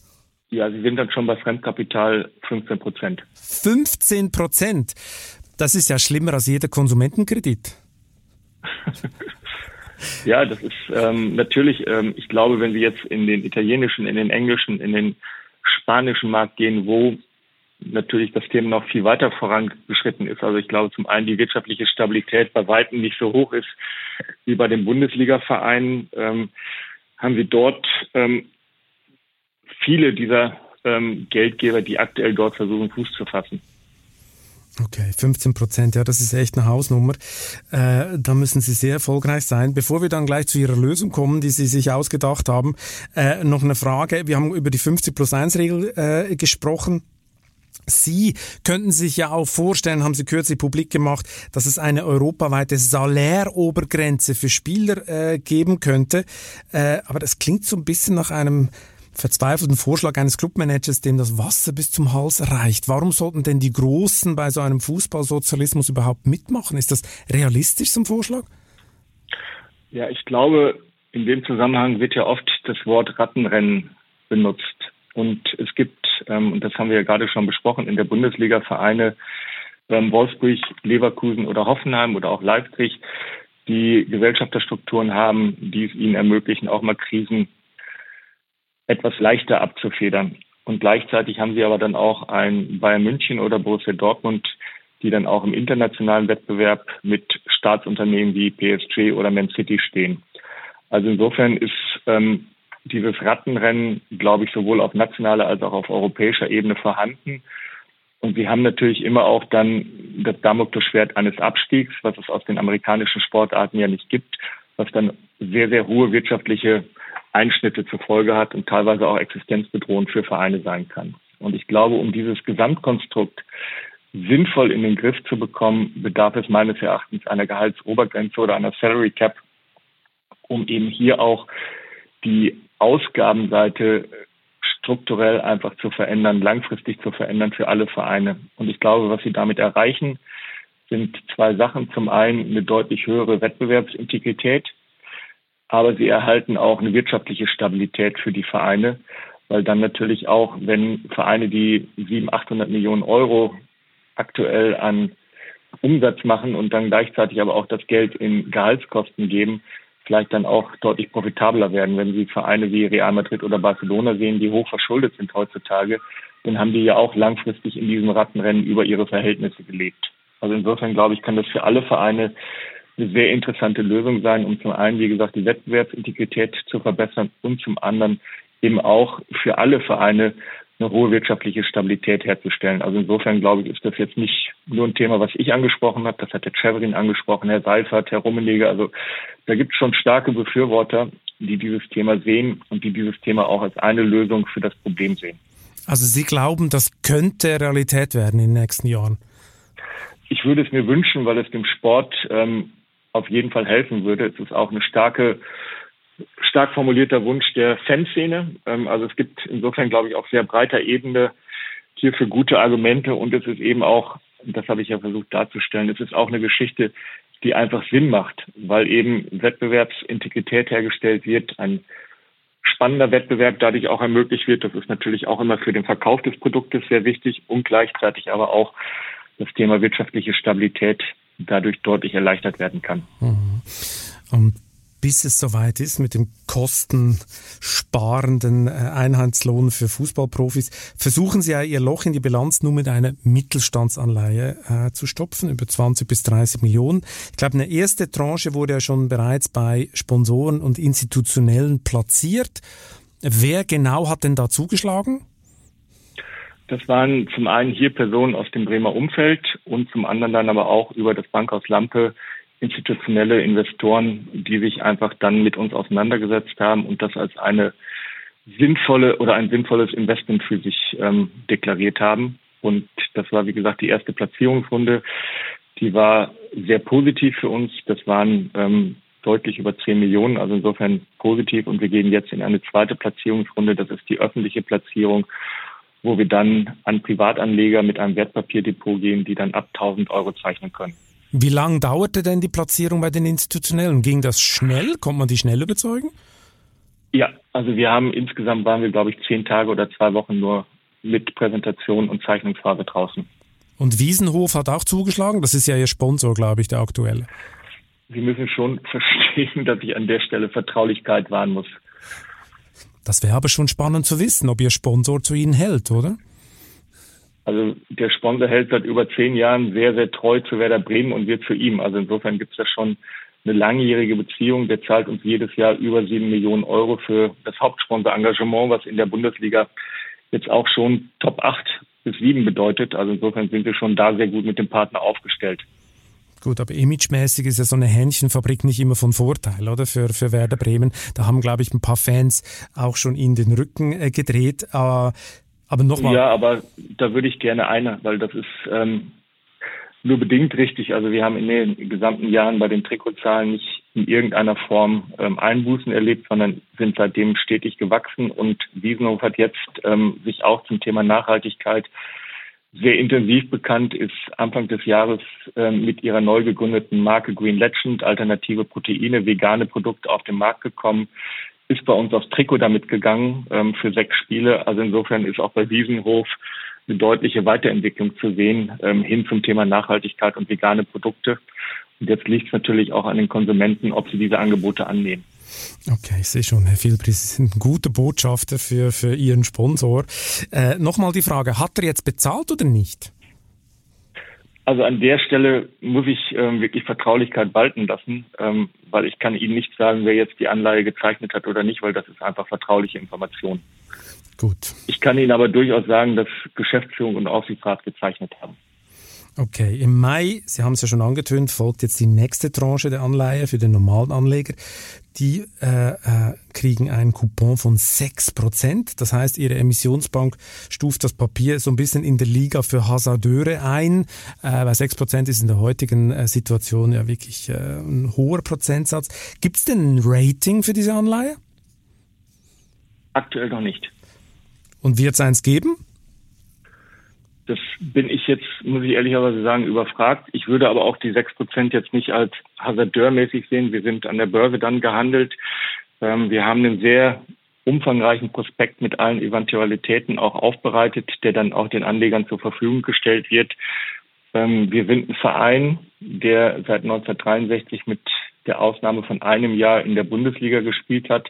Ja, Sie sind dann schon bei Fremdkapital fünfzehn Prozent. fünfzehn Prozent? Das ist ja schlimmer als jeder Konsumentenkredit. Ja, das ist ähm, natürlich, ähm, ich glaube, wenn Sie jetzt in den italienischen, in den englischen, in den spanischen Markt gehen, wo natürlich das Thema noch viel weiter vorangeschritten ist. Also ich glaube zum einen die wirtschaftliche Stabilität bei weitem nicht so hoch ist wie bei den Bundesliga-Vereinen, ähm, haben wir dort ähm, viele dieser ähm, Geldgeber, die aktuell dort versuchen, Fuß zu fassen. Okay, fünfzehn Prozent, ja, das ist echt eine Hausnummer. Äh, da müssen Sie sehr erfolgreich sein. Bevor wir dann gleich zu Ihrer Lösung kommen, die Sie sich ausgedacht haben, äh, noch eine Frage. Wir haben über die fünfzig plus eins Regel äh, gesprochen. Sie könnten sich ja auch vorstellen, haben Sie kürzlich publik gemacht, dass es eine europaweite Salärobergrenze für Spieler äh, geben könnte. Äh, aber das klingt so ein bisschen nach einem verzweifelten Vorschlag eines Clubmanagers, dem das Wasser bis zum Hals reicht. Warum sollten denn die Großen bei so einem Fußballsozialismus überhaupt mitmachen? Ist das realistisch, so ein Vorschlag? Ja, ich glaube, in dem Zusammenhang wird ja oft das Wort Rattenrennen benutzt. Und es gibt, ähm, und das haben wir ja gerade schon besprochen, in der Bundesliga Vereine ähm, Wolfsburg, Leverkusen oder Hoffenheim oder auch Leipzig, die Gesellschafterstrukturen haben, die es ihnen ermöglichen, auch mal Krisen etwas leichter abzufedern. Und gleichzeitig haben sie aber dann auch ein Bayern München oder Borussia Dortmund, die dann auch im internationalen Wettbewerb mit Staatsunternehmen wie P S G oder Man City stehen. Also insofern ist ähm, dieses Rattenrennen, glaube ich, sowohl auf nationaler als auch auf europäischer Ebene vorhanden. Und sie haben natürlich immer auch dann das Damoklesschwert eines Abstiegs, was es aus den amerikanischen Sportarten ja nicht gibt, was dann sehr, sehr hohe wirtschaftliche Einschnitte zur Folge hat und teilweise auch existenzbedrohend für Vereine sein kann. Und ich glaube, um dieses Gesamtkonstrukt sinnvoll in den Griff zu bekommen, bedarf es meines Erachtens einer Gehaltsobergrenze oder einer Salary Cap, um eben hier auch die Ausgabenseite strukturell einfach zu verändern, langfristig zu verändern für alle Vereine. Und ich glaube, was sie damit erreichen, sind zwei Sachen. Zum einen eine deutlich höhere Wettbewerbsintegrität, aber sie erhalten auch eine wirtschaftliche Stabilität für die Vereine, weil dann natürlich auch, wenn Vereine, die siebenhundert, achthundert Millionen Euro aktuell an Umsatz machen und dann gleichzeitig aber auch das Geld in Gehaltskosten geben, vielleicht dann auch deutlich profitabler werden. Wenn Sie Vereine wie Real Madrid oder Barcelona sehen, die hoch verschuldet sind heutzutage, dann haben die ja auch langfristig in diesem Rattenrennen über ihre Verhältnisse gelebt. Also insofern, glaube ich, kann das für alle Vereine eine sehr interessante Lösung sein, um zum einen, wie gesagt, die Wettbewerbsintegrität zu verbessern und zum anderen eben auch für alle Vereine eine hohe wirtschaftliche Stabilität herzustellen. Also insofern, glaube ich, ist das jetzt nicht nur ein Thema, was ich angesprochen habe. Das hat der Ceferin angesprochen, Herr Seifert, Herr Rummenigge. Also da gibt es schon starke Befürworter, die dieses Thema sehen und die dieses Thema auch als eine Lösung für das Problem sehen. Also Sie glauben, das könnte Realität werden in den nächsten Jahren? Ich würde es mir wünschen, weil es dem Sport ähm, auf jeden Fall helfen würde. Es ist auch eine starke, stark formulierter Wunsch der Fanszene. Ähm, also es gibt insofern, glaube ich, auf sehr breiter Ebene hierfür gute Argumente und es ist eben auch, das habe ich ja versucht darzustellen, es ist auch eine Geschichte, die einfach Sinn macht, weil eben Wettbewerbsintegrität hergestellt wird, ein spannender Wettbewerb dadurch auch ermöglicht wird. Das ist natürlich auch immer für den Verkauf des Produktes sehr wichtig und gleichzeitig aber auch das Thema wirtschaftliche Stabilität dadurch deutlich erleichtert werden kann. Mhm. Und bis es soweit ist mit dem kostensparenden Einheitslohn für Fußballprofis, versuchen Sie ja Ihr Loch in die Bilanz nur mit einer Mittelstandsanleihe äh, zu stopfen, über zwanzig bis dreißig Millionen. Ich glaube, eine erste Tranche wurde ja schon bereits bei Sponsoren und Institutionellen platziert. Wer genau hat denn da zugeschlagen? Das waren zum einen hier Personen aus dem Bremer Umfeld und zum anderen dann aber auch über das Bankhaus Lampe institutionelle Investoren, die sich einfach dann mit uns auseinandergesetzt haben und das als eine sinnvolle oder ein sinnvolles Investment für sich ähm, deklariert haben. Und das war, wie gesagt, die erste Platzierungsrunde. Die war sehr positiv für uns. Das waren ähm, deutlich über zehn Millionen, also insofern positiv. Und wir gehen jetzt in eine zweite Platzierungsrunde. Das ist die öffentliche Platzierung, wo wir dann an Privatanleger mit einem Wertpapierdepot gehen, die dann ab tausend Euro zeichnen können. Wie lange dauerte denn die Platzierung bei den Institutionellen? Ging das schnell? Konnte man die schnell überzeugen? Ja, also wir haben insgesamt waren wir, glaube ich, zehn Tage oder zwei Wochen nur mit Präsentation und Zeichnungsphase draußen. Und Wiesenhof hat auch zugeschlagen? Das ist ja Ihr Sponsor, glaube ich, der aktuelle. Sie müssen schon verstehen, dass ich an der Stelle Vertraulichkeit wahren muss. Das wäre aber schon spannend zu wissen, ob Ihr Sponsor zu Ihnen hält, oder? Also der Sponsor hält seit über zehn Jahren sehr, sehr treu zu Werder Bremen und wir zu ihm. Also insofern gibt es da schon eine langjährige Beziehung. Der zahlt uns jedes Jahr über sieben Millionen Euro für das Hauptsponsorengagement, was in der Bundesliga jetzt auch schon Top acht bis sieben bedeutet. Also insofern sind wir schon da sehr gut mit dem Partner aufgestellt. Gut, aber imagemäßig ist ja so eine Hähnchenfabrik nicht immer von Vorteil, oder? Für, für Werder Bremen. Da haben, glaube ich, ein paar Fans auch schon ihnen den Rücken äh, gedreht. Äh, Aber noch mal. Ja, aber da würde ich gerne eine, weil das ist ähm, nur bedingt richtig. Also wir haben in den gesamten Jahren bei den Trikotzahlen nicht in irgendeiner Form ähm, Einbußen erlebt, sondern sind seitdem stetig gewachsen. Und Wiesenhof hat jetzt ähm, sich auch zum Thema Nachhaltigkeit sehr intensiv bekannt, ist Anfang des Jahres ähm, mit ihrer neu gegründeten Marke Green Legend, alternative Proteine, vegane Produkte auf den Markt gekommen. Ist bei uns aufs Trikot damit gegangen ähm, für sechs Spiele. Also insofern ist auch bei Wiesenhof eine deutliche Weiterentwicklung zu sehen ähm, hin zum Thema Nachhaltigkeit und vegane Produkte. Und jetzt liegt es natürlich auch an den Konsumenten, ob sie diese Angebote annehmen. Okay, ich sehe schon, Herr Filbris, Sie sind ein guter Botschafter für, für Ihren Sponsor. Äh, Nochmal die Frage, hat er jetzt bezahlt oder nicht? Also an der Stelle muss ich ähm, wirklich Vertraulichkeit walten lassen, ähm, weil ich kann Ihnen nicht sagen, wer jetzt die Anleihe gezeichnet hat oder nicht, weil das ist einfach vertrauliche Information. Gut. Ich kann Ihnen aber durchaus sagen, dass Geschäftsführung und Aufsichtsrat gezeichnet haben. Okay, im Mai, Sie haben es ja schon angetönt, folgt jetzt die nächste Tranche der Anleihe für den normalen Anleger. Die äh, äh, kriegen einen Coupon von sechs Prozent. Das heißt, Ihre Emissionsbank stuft das Papier so ein bisschen in der Liga für Hasardeure ein. Äh, weil sechs Prozent ist in der heutigen äh, Situation ja wirklich äh, ein hoher Prozentsatz. Gibt es denn ein Rating für diese Anleihe? Aktuell noch nicht. Und wird es eins geben? Das bin ich jetzt, muss ich ehrlicherweise sagen, überfragt. Ich würde aber auch die sechs Prozent jetzt nicht als hasardeurmäßig sehen. Wir sind an der Börse dann gehandelt. Ähm, wir haben einen sehr umfangreichen Prospekt mit allen Eventualitäten auch aufbereitet, der dann auch den Anlegern zur Verfügung gestellt wird. Ähm, wir sind ein Verein, der seit neunzehnhundertdreiundsechzig mit der Ausnahme von einem Jahr in der Bundesliga gespielt hat.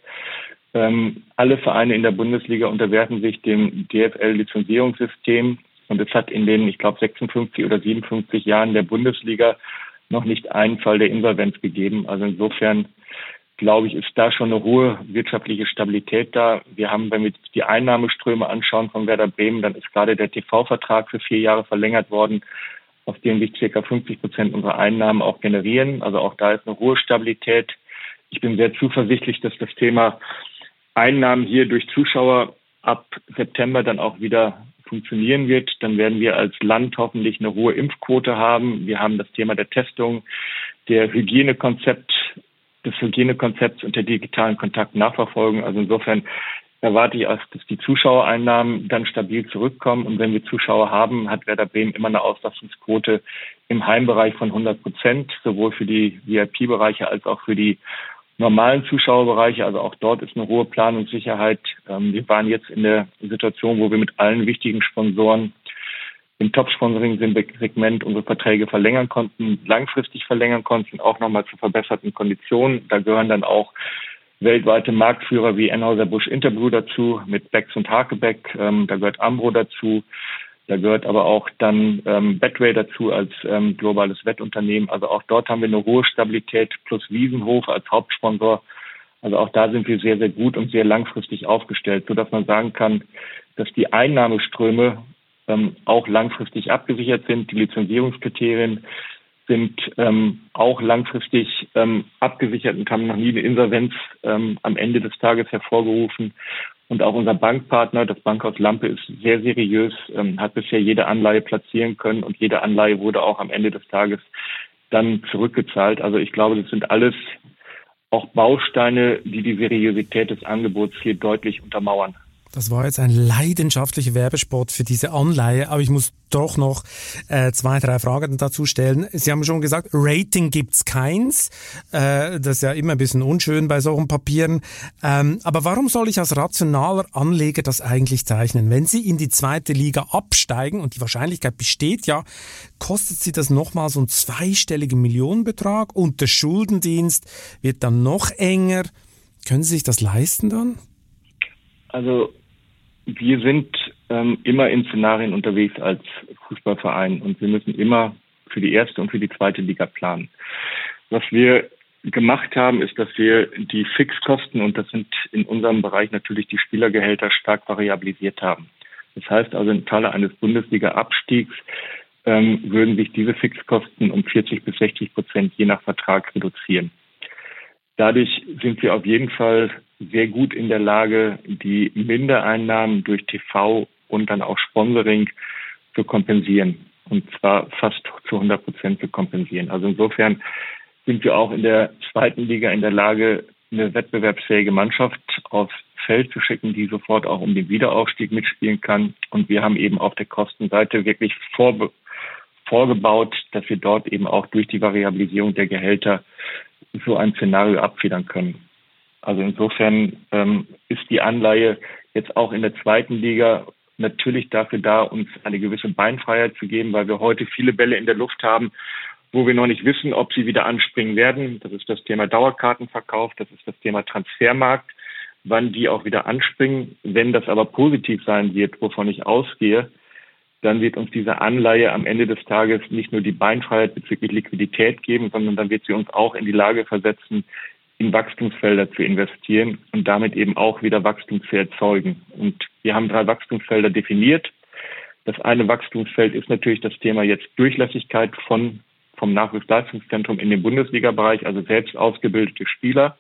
Ähm, alle Vereine in der Bundesliga unterwerfen sich dem D F L-Lizenzierungssystem. Und es hat in den, ich glaube, sechsundfünfzig oder siebenundfünfzig Jahren der Bundesliga noch nicht einen Fall der Insolvenz gegeben. Also insofern, glaube ich, ist da schon eine hohe wirtschaftliche Stabilität da. Wir haben, wenn wir die Einnahmeströme anschauen von Werder Bremen, dann ist gerade der T V-Vertrag für vier Jahre verlängert worden, auf dem sich ca. fünfzig Prozent unserer Einnahmen auch generieren. Also auch da ist eine hohe Stabilität. Ich bin sehr zuversichtlich, dass das Thema Einnahmen hier durch Zuschauer ab September dann auch wieder funktionieren wird. Dann werden wir als Land hoffentlich eine hohe Impfquote haben. Wir haben das Thema der Testung, der Hygienekonzept, des Hygienekonzepts und der digitalen Kontaktnachverfolgung. Also insofern erwarte ich auch, dass die Zuschauereinnahmen dann stabil zurückkommen. Und wenn wir Zuschauer haben, hat Werder Bremen immer eine Auslastungsquote im Heimbereich von hundert Prozent, sowohl für die V I P-Bereiche als auch für die normalen Zuschauerbereiche. Also auch dort ist eine hohe Planungssicherheit. Wir waren jetzt in der Situation, wo wir mit allen wichtigen Sponsoren im Top-Sponsoring-Segment unsere Verträge verlängern konnten, langfristig verlängern konnten, auch nochmal zu verbesserten Konditionen. Da gehören dann auch weltweite Marktführer wie Anheuser-Busch Interbrew dazu, mit Becks und Hakebeck. Da gehört Ambro dazu. Da gehört aber auch dann ähm, Betway dazu als ähm, globales Wettunternehmen. Also auch dort haben wir eine hohe Stabilität plus Wiesenhof als Hauptsponsor. Also auch da sind wir sehr, sehr gut und sehr langfristig aufgestellt, sodass man sagen kann, dass die Einnahmeströme ähm, auch langfristig abgesichert sind. Die Lizenzierungskriterien sind ähm, auch langfristig ähm, abgesichert und haben noch nie eine Insolvenz ähm, am Ende des Tages hervorgerufen. Und auch unser Bankpartner, das Bankhaus Lampe, ist sehr seriös, ähm, hat bisher jede Anleihe platzieren können und jede Anleihe wurde auch am Ende des Tages dann zurückgezahlt. Also ich glaube, das sind alles auch Bausteine, die die Seriosität des Angebots hier deutlich untermauern. Das war jetzt ein leidenschaftlicher Werbespot für diese Anleihe, aber ich muss doch noch äh, zwei, drei Fragen dazu stellen. Sie haben schon gesagt, Rating gibt's keins. Äh, das ist ja immer ein bisschen unschön bei solchen Papieren. Ähm, aber warum soll ich als rationaler Anleger das eigentlich zeichnen? Wenn Sie in die zweite Liga absteigen, und die Wahrscheinlichkeit besteht ja, kostet Sie das nochmal so einen zweistelligen Millionenbetrag und der Schuldendienst wird dann noch enger. Können Sie sich das leisten dann? Also wir sind ähm, immer in Szenarien unterwegs als Fußballverein und wir müssen immer für die erste und für die zweite Liga planen. Was wir gemacht haben, ist, dass wir die Fixkosten, und das sind in unserem Bereich natürlich die Spielergehälter, stark variabilisiert haben. Das heißt also, im Falle eines Bundesliga-Abstiegs ähm, würden sich diese Fixkosten um vierzig bis sechzig Prozent je nach Vertrag reduzieren. Dadurch sind wir auf jeden Fall sehr gut in der Lage, die Mindereinnahmen durch T V und dann auch Sponsoring zu kompensieren. Und zwar fast zu hundert Prozent zu kompensieren. Also insofern sind wir auch in der zweiten Liga in der Lage, eine wettbewerbsfähige Mannschaft aufs Feld zu schicken, die sofort auch um den Wiederaufstieg mitspielen kann. Und wir haben eben auf der Kostenseite wirklich vorbe- vorgebaut, dass wir dort eben auch durch die Variabilisierung der Gehälter so ein Szenario abfedern können. Also insofern ähm, ist die Anleihe jetzt auch in der zweiten Liga natürlich dafür da, uns eine gewisse Beinfreiheit zu geben, weil wir heute viele Bälle in der Luft haben, wo wir noch nicht wissen, ob sie wieder anspringen werden. Das ist das Thema Dauerkartenverkauf, das ist das Thema Transfermarkt, wann die auch wieder anspringen. Wenn das aber positiv sein wird, wovon ich ausgehe, dann wird uns diese Anleihe am Ende des Tages nicht nur die Beinfreiheit bezüglich Liquidität geben, sondern dann wird sie uns auch in die Lage versetzen, in Wachstumsfelder zu investieren und damit eben auch wieder Wachstum zu erzeugen. Und wir haben drei Wachstumsfelder definiert. Das eine Wachstumsfeld ist natürlich das Thema jetzt Durchlässigkeit von, vom Nachwuchsleistungszentrum in den Bundesliga-Bereich, also selbst ausgebildete Spieler,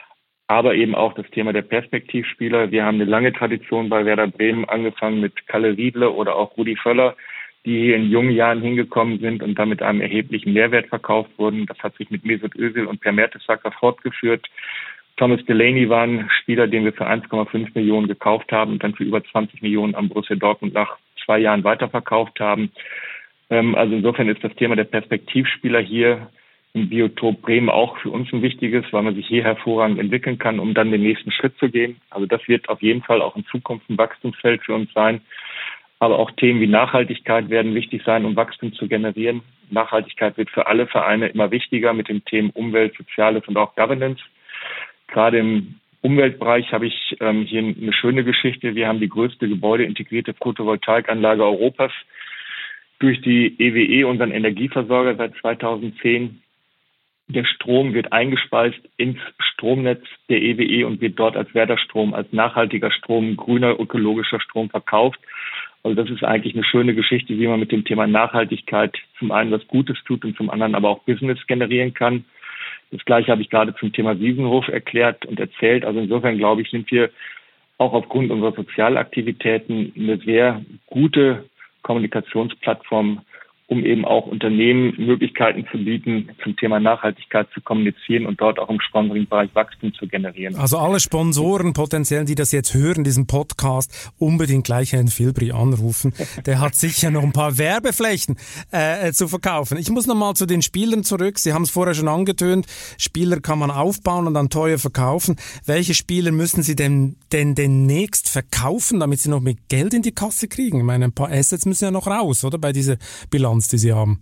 aber eben auch das Thema der Perspektivspieler. Wir haben eine lange Tradition bei Werder Bremen, angefangen mit Kalle Riedle oder auch Rudi Völler, die hier in jungen Jahren hingekommen sind und damit einem erheblichen Mehrwert verkauft wurden. Das hat sich mit Mesut Özil und Per Mertesacker fortgeführt. Thomas Delaney war ein Spieler, den wir für eins Komma fünf Millionen gekauft haben und dann für über zwanzig Millionen an Borussia Dortmund nach zwei Jahren weiterverkauft haben. Ähm, also insofern ist das Thema der Perspektivspieler hier im Biotop Bremen auch für uns ein wichtiges, weil man sich hier hervorragend entwickeln kann, um dann den nächsten Schritt zu gehen. Also das wird auf jeden Fall auch in Zukunft ein Wachstumsfeld für uns sein. Aber auch Themen wie Nachhaltigkeit werden wichtig sein, um Wachstum zu generieren. Nachhaltigkeit wird für alle Vereine immer wichtiger mit den Themen Umwelt, Soziales und auch Governance. Gerade im Umweltbereich habe ich ähm, hier eine schöne Geschichte. Wir haben die größte gebäudeintegrierte Photovoltaikanlage Europas durch die E W E, unseren Energieversorger, seit zweitausendzehn. Der Strom wird eingespeist ins Stromnetz der E W E und wird dort als Werderstrom, als nachhaltiger Strom, grüner, ökologischer Strom verkauft. Also das ist eigentlich eine schöne Geschichte, wie man mit dem Thema Nachhaltigkeit zum einen was Gutes tut und zum anderen aber auch Business generieren kann. Das Gleiche habe ich gerade zum Thema Wiesenhof erklärt und erzählt. Also insofern, glaube ich, sind wir auch aufgrund unserer Sozialaktivitäten eine sehr gute Kommunikationsplattform, um eben auch Unternehmen Möglichkeiten zu bieten, zum Thema Nachhaltigkeit zu kommunizieren und dort auch im Sponsoring-Bereich Wachstum zu generieren. Also alle Sponsoren potenziell, die das jetzt hören, diesen Podcast, unbedingt gleich Herrn Filbri anrufen. Der hat sicher noch ein paar Werbeflächen äh, zu verkaufen. Ich muss nochmal zu den Spielern zurück. Sie haben es vorher schon angetönt. Spieler kann man aufbauen und dann teuer verkaufen. Welche Spieler müssen Sie denn, denn demnächst verkaufen, damit Sie noch mehr Geld in die Kasse kriegen? Ich meine, ein paar Assets müssen ja noch raus, oder? Bei dieser Bilanz, die Sie haben.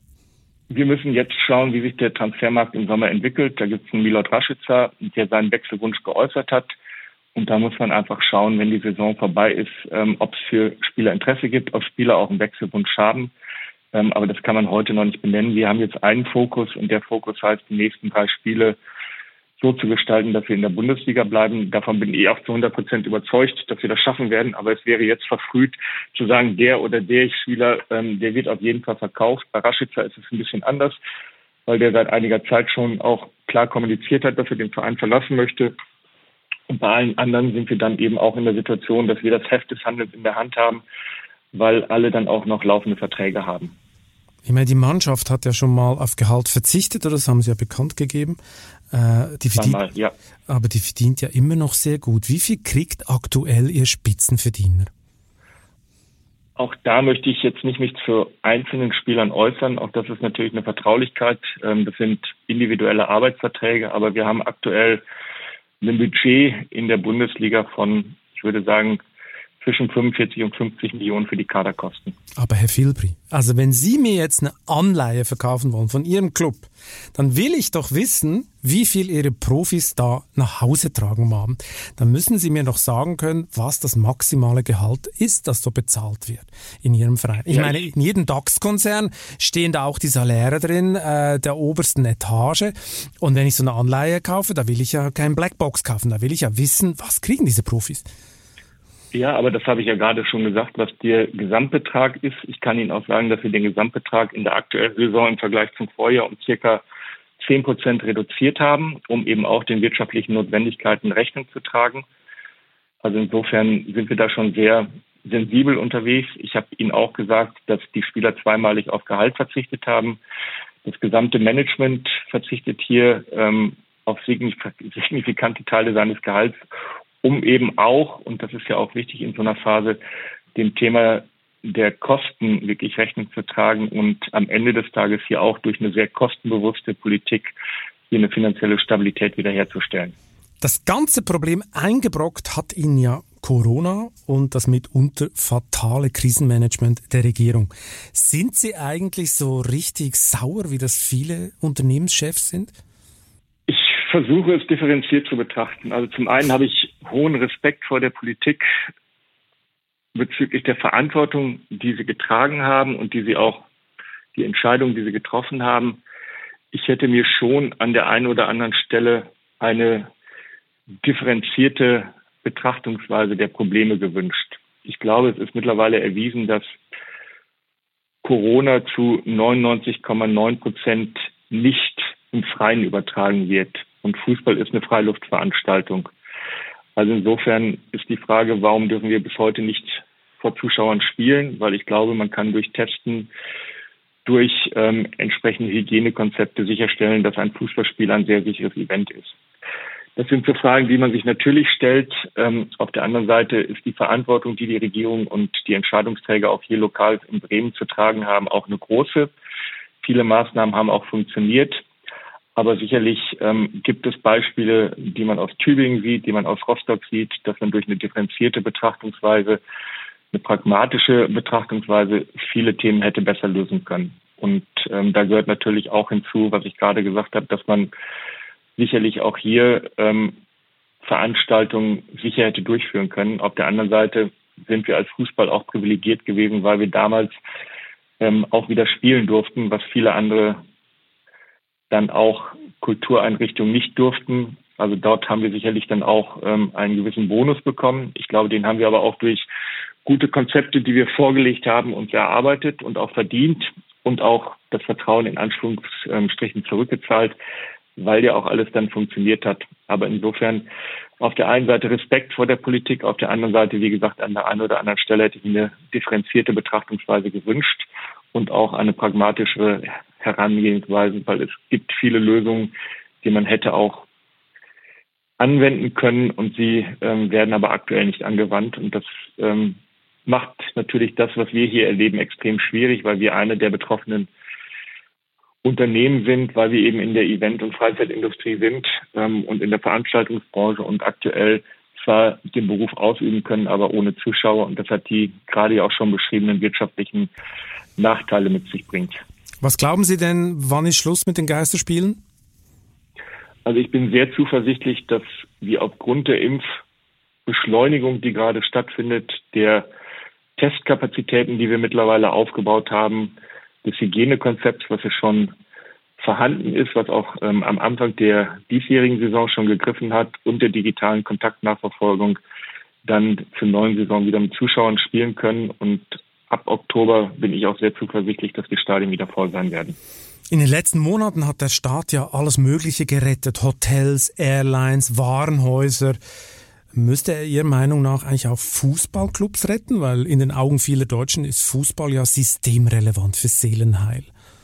Wir müssen jetzt schauen, wie sich der Transfermarkt im Sommer entwickelt. Da gibt es einen Milot Rashica, der seinen Wechselwunsch geäußert hat. Und da muss man einfach schauen, wenn die Saison vorbei ist, ähm, ob es für Spieler Interesse gibt, ob Spieler auch einen Wechselwunsch haben. Ähm, aber das kann man heute noch nicht benennen. Wir haben jetzt einen Fokus und der Fokus heißt, die nächsten drei Spiele so zu gestalten, dass wir in der Bundesliga bleiben. Davon bin ich auch zu hundert Prozent überzeugt, dass wir das schaffen werden. Aber es wäre jetzt verfrüht zu sagen, der oder der Spieler, ähm, der wird auf jeden Fall verkauft. Bei Rashica ist es ein bisschen anders, weil der seit einiger Zeit schon auch klar kommuniziert hat, dass er den Verein verlassen möchte. Und bei allen anderen sind wir dann eben auch in der Situation, dass wir das Heft des Handelns in der Hand haben, weil alle dann auch noch laufende Verträge haben. Ich meine, die Mannschaft hat ja schon mal auf Gehalt verzichtet, oder das haben sie ja bekannt gegeben. Äh, die verdient, mal, ja. Aber die verdient ja immer noch sehr gut. Wie viel kriegt aktuell Ihr Spitzenverdiener? Auch da möchte ich jetzt nicht mich zu einzelnen Spielern äußern. Auch das ist natürlich eine Vertraulichkeit. Das sind individuelle Arbeitsverträge, aber wir haben aktuell ein Budget in der Bundesliga von, ich würde sagen, zwischen fünfundvierzig und fünfzig Millionen für die Kaderkosten. Aber Herr Filbri, also wenn Sie mir jetzt eine Anleihe verkaufen wollen von Ihrem Club, dann will ich doch wissen, wie viel Ihre Profis da nach Hause tragen haben. Dann müssen Sie mir doch sagen können, was das maximale Gehalt ist, das so bezahlt wird in Ihrem Verein. Ich ja, meine, in jedem DAX-Konzern stehen da auch die Saläre drin, äh, der obersten Etage. Und wenn ich so eine Anleihe kaufe, da will ich ja kein Blackbox kaufen, da will ich ja wissen, was kriegen diese Profis. Ja, aber das habe ich ja gerade schon gesagt, was der Gesamtbetrag ist. Ich kann Ihnen auch sagen, dass wir den Gesamtbetrag in der aktuellen Saison im Vergleich zum Vorjahr um circa zehn Prozent reduziert haben, um eben auch den wirtschaftlichen Notwendigkeiten Rechnung zu tragen. Also insofern sind wir da schon sehr sensibel unterwegs. Ich habe Ihnen auch gesagt, dass die Spieler zweimalig auf Gehalt verzichtet haben. Das gesamte Management verzichtet hier ähm, auf signifikante Teile seines Gehalts, um eben auch, und das ist ja auch wichtig in so einer Phase, dem Thema der Kosten wirklich Rechnung zu tragen und am Ende des Tages hier auch durch eine sehr kostenbewusste Politik hier eine finanzielle Stabilität wiederherzustellen. Das ganze Problem eingebrockt hat Ihnen ja Corona und das mitunter fatale Krisenmanagement der Regierung. Sind Sie eigentlich so richtig sauer, wie das viele Unternehmenschefs sind? Ich versuche es differenziert zu betrachten. Also zum einen habe ich hohen Respekt vor der Politik bezüglich der Verantwortung, die sie getragen haben und die sie auch, die Entscheidungen, die sie getroffen haben. Ich hätte mir schon an der einen oder anderen Stelle eine differenzierte Betrachtungsweise der Probleme gewünscht. Ich glaube, es ist mittlerweile erwiesen, dass Corona zu neunundneunzig Komma neun Prozent nicht im Freien übertragen wird. Und Fußball ist eine Freiluftveranstaltung. Also insofern ist die Frage, warum dürfen wir bis heute nicht vor Zuschauern spielen? Weil ich glaube, man kann durch Testen, durch ähm, entsprechende Hygienekonzepte sicherstellen, dass ein Fußballspiel ein sehr sicheres Event ist. Das sind so Fragen, die man sich natürlich stellt. Ähm, auf der anderen Seite ist die Verantwortung, die die Regierung und die Entscheidungsträger auch hier lokal in Bremen zu tragen haben, auch eine große. Viele Maßnahmen haben auch funktioniert. Aber sicherlich ähm, gibt es Beispiele, die man aus Tübingen sieht, die man aus Rostock sieht, dass man durch eine differenzierte Betrachtungsweise, eine pragmatische Betrachtungsweise viele Themen hätte besser lösen können. Und ähm, da gehört natürlich auch hinzu, was ich gerade gesagt habe, dass man sicherlich auch hier ähm, Veranstaltungen sicher hätte durchführen können. Auf der anderen Seite sind wir als Fußball auch privilegiert gewesen, weil wir damals ähm, auch wieder spielen durften, was viele andere dann auch Kultureinrichtungen nicht durften. Also dort haben wir sicherlich dann auch ähm, einen gewissen Bonus bekommen. Ich glaube, den haben wir aber auch durch gute Konzepte, die wir vorgelegt haben, uns erarbeitet und auch verdient und auch das Vertrauen in Anführungsstrichen zurückgezahlt, weil ja auch alles dann funktioniert hat. Aber insofern auf der einen Seite Respekt vor der Politik, auf der anderen Seite, wie gesagt, an der einen oder anderen Stelle hätte ich eine differenzierte Betrachtungsweise gewünscht und auch eine pragmatische Herangehensweise, weil es gibt viele Lösungen, die man hätte auch anwenden können und sie ähm, werden aber aktuell nicht angewandt. Und das ähm, macht natürlich das, was wir hier erleben, extrem schwierig, weil wir eine der betroffenen Unternehmen sind, weil wir eben in der Event- und Freizeitindustrie sind ähm, und in der Veranstaltungsbranche und aktuell zwar den Beruf ausüben können, aber ohne Zuschauer. Und das hat die gerade ja auch schon beschriebenen wirtschaftlichen Nachteile mit sich bringt. Was glauben Sie denn, wann ist Schluss mit den Geisterspielen? Also ich bin sehr zuversichtlich, dass wir aufgrund der Impfbeschleunigung, die gerade stattfindet, der Testkapazitäten, die wir mittlerweile aufgebaut haben, des Hygienekonzepts, was ja schon vorhanden ist, was auch ähm, am Anfang der diesjährigen Saison schon gegriffen hat und der digitalen Kontaktnachverfolgung, dann zur neuen Saison wieder mit Zuschauern spielen können. Und ab Oktober bin ich auch sehr zuversichtlich, dass die Stadien wieder voll sein werden. In den letzten Monaten hat der Staat ja alles Mögliche gerettet. Hotels, Airlines, Warenhäuser. Müsste er Ihrer Meinung nach eigentlich auch Fußballclubs retten? Weil in den Augen vieler Deutschen ist Fußball ja systemrelevant für Seelenheil.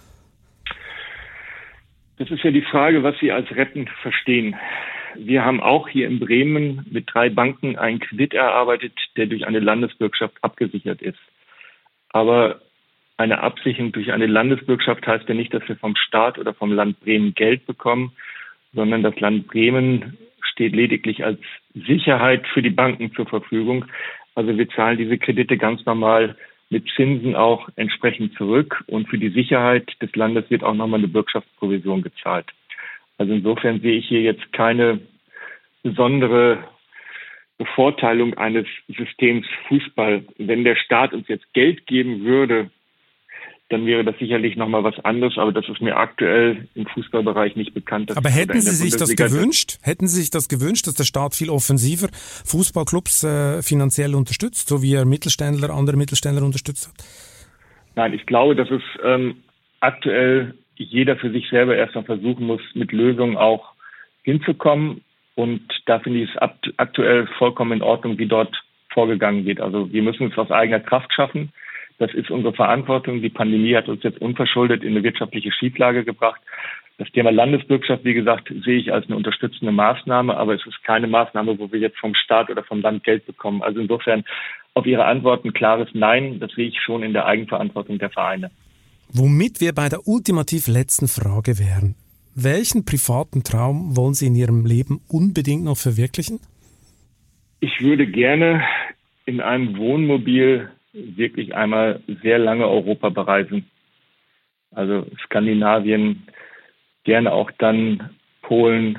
Das ist ja die Frage, was Sie als retten verstehen. Wir haben auch hier in Bremen mit drei Banken einen Kredit erarbeitet, der durch eine Landesbürgschaft abgesichert ist. Aber eine Absicherung durch eine Landesbürgschaft heißt ja nicht, dass wir vom Staat oder vom Land Bremen Geld bekommen, sondern das Land Bremen steht lediglich als Sicherheit für die Banken zur Verfügung. Also wir zahlen diese Kredite ganz normal mit Zinsen auch entsprechend zurück und für die Sicherheit des Landes wird auch nochmal eine Bürgschaftsprovision gezahlt. Also insofern sehe ich hier jetzt keine besondere Bevorteilung eines Systems Fußball. Wenn der Staat uns jetzt Geld geben würde, dann wäre das sicherlich nochmal was anderes, aber das ist mir aktuell im Fußballbereich nicht bekannt. Aber hätten Sie sich das gewünscht? Hätten Sie sich das gewünscht, dass der Staat viel offensiver Fußballclubs äh, finanziell unterstützt, so wie er Mittelständler, andere Mittelständler unterstützt hat? Nein, ich glaube, dass es ähm, aktuell jeder für sich selber erstmal versuchen muss, mit Lösungen auch hinzukommen. Und da finde ich es aktuell vollkommen in Ordnung, wie dort vorgegangen wird. Also wir müssen es aus eigener Kraft schaffen. Das ist unsere Verantwortung. Die Pandemie hat uns jetzt unverschuldet in eine wirtschaftliche Schieflage gebracht. Das Thema Landesbürgschaft, wie gesagt, sehe ich als eine unterstützende Maßnahme, aber es ist keine Maßnahme, wo wir jetzt vom Staat oder vom Land Geld bekommen. Also insofern auf Ihre Antwort ein klares Nein. Das sehe ich schon in der Eigenverantwortung der Vereine. Womit wir bei der ultimativ letzten Frage wären. Welchen privaten Traum wollen Sie in Ihrem Leben unbedingt noch verwirklichen? Ich würde gerne in einem Wohnmobil wirklich einmal sehr lange Europa bereisen. Also Skandinavien, gerne auch dann Polen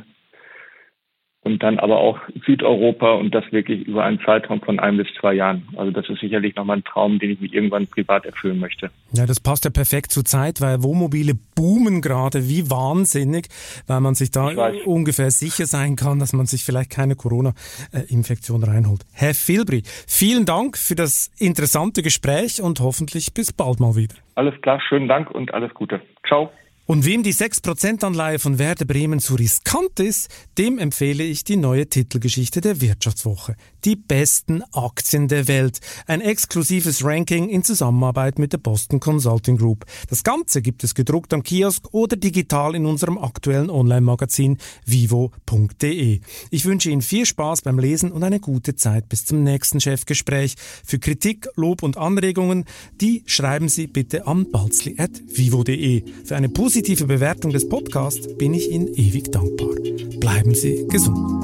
und dann aber auch Südeuropa und das wirklich über einen Zeitraum von ein bis zwei Jahren. Also das ist sicherlich nochmal ein Traum, den ich mir irgendwann privat erfüllen möchte. Ja, das passt ja perfekt zur Zeit, weil Wohnmobile boomen gerade wie wahnsinnig, weil man sich da ungefähr sicher sein kann, dass man sich vielleicht keine Corona-Infektion reinholt. Herr Filbri, vielen Dank für das interessante Gespräch und hoffentlich bis bald mal wieder. Alles klar, schönen Dank und alles Gute. Ciao. Und wem die sechs Prozent Anleihe von Werder Bremen zu riskant ist, dem empfehle ich die neue Titelgeschichte der Wirtschaftswoche. Die besten Aktien der Welt. Ein exklusives Ranking in Zusammenarbeit mit der Boston Consulting Group. Das Ganze gibt es gedruckt am Kiosk oder digital in unserem aktuellen Online-Magazin vivo punkt de. Ich wünsche Ihnen viel Spaß beim Lesen und eine gute Zeit bis zum nächsten Chefgespräch. Für Kritik, Lob und Anregungen, die schreiben Sie bitte an balzli at vivo punkt de. Für eine positive Bewertung des Podcasts bin ich Ihnen ewig dankbar. Bleiben Sie gesund.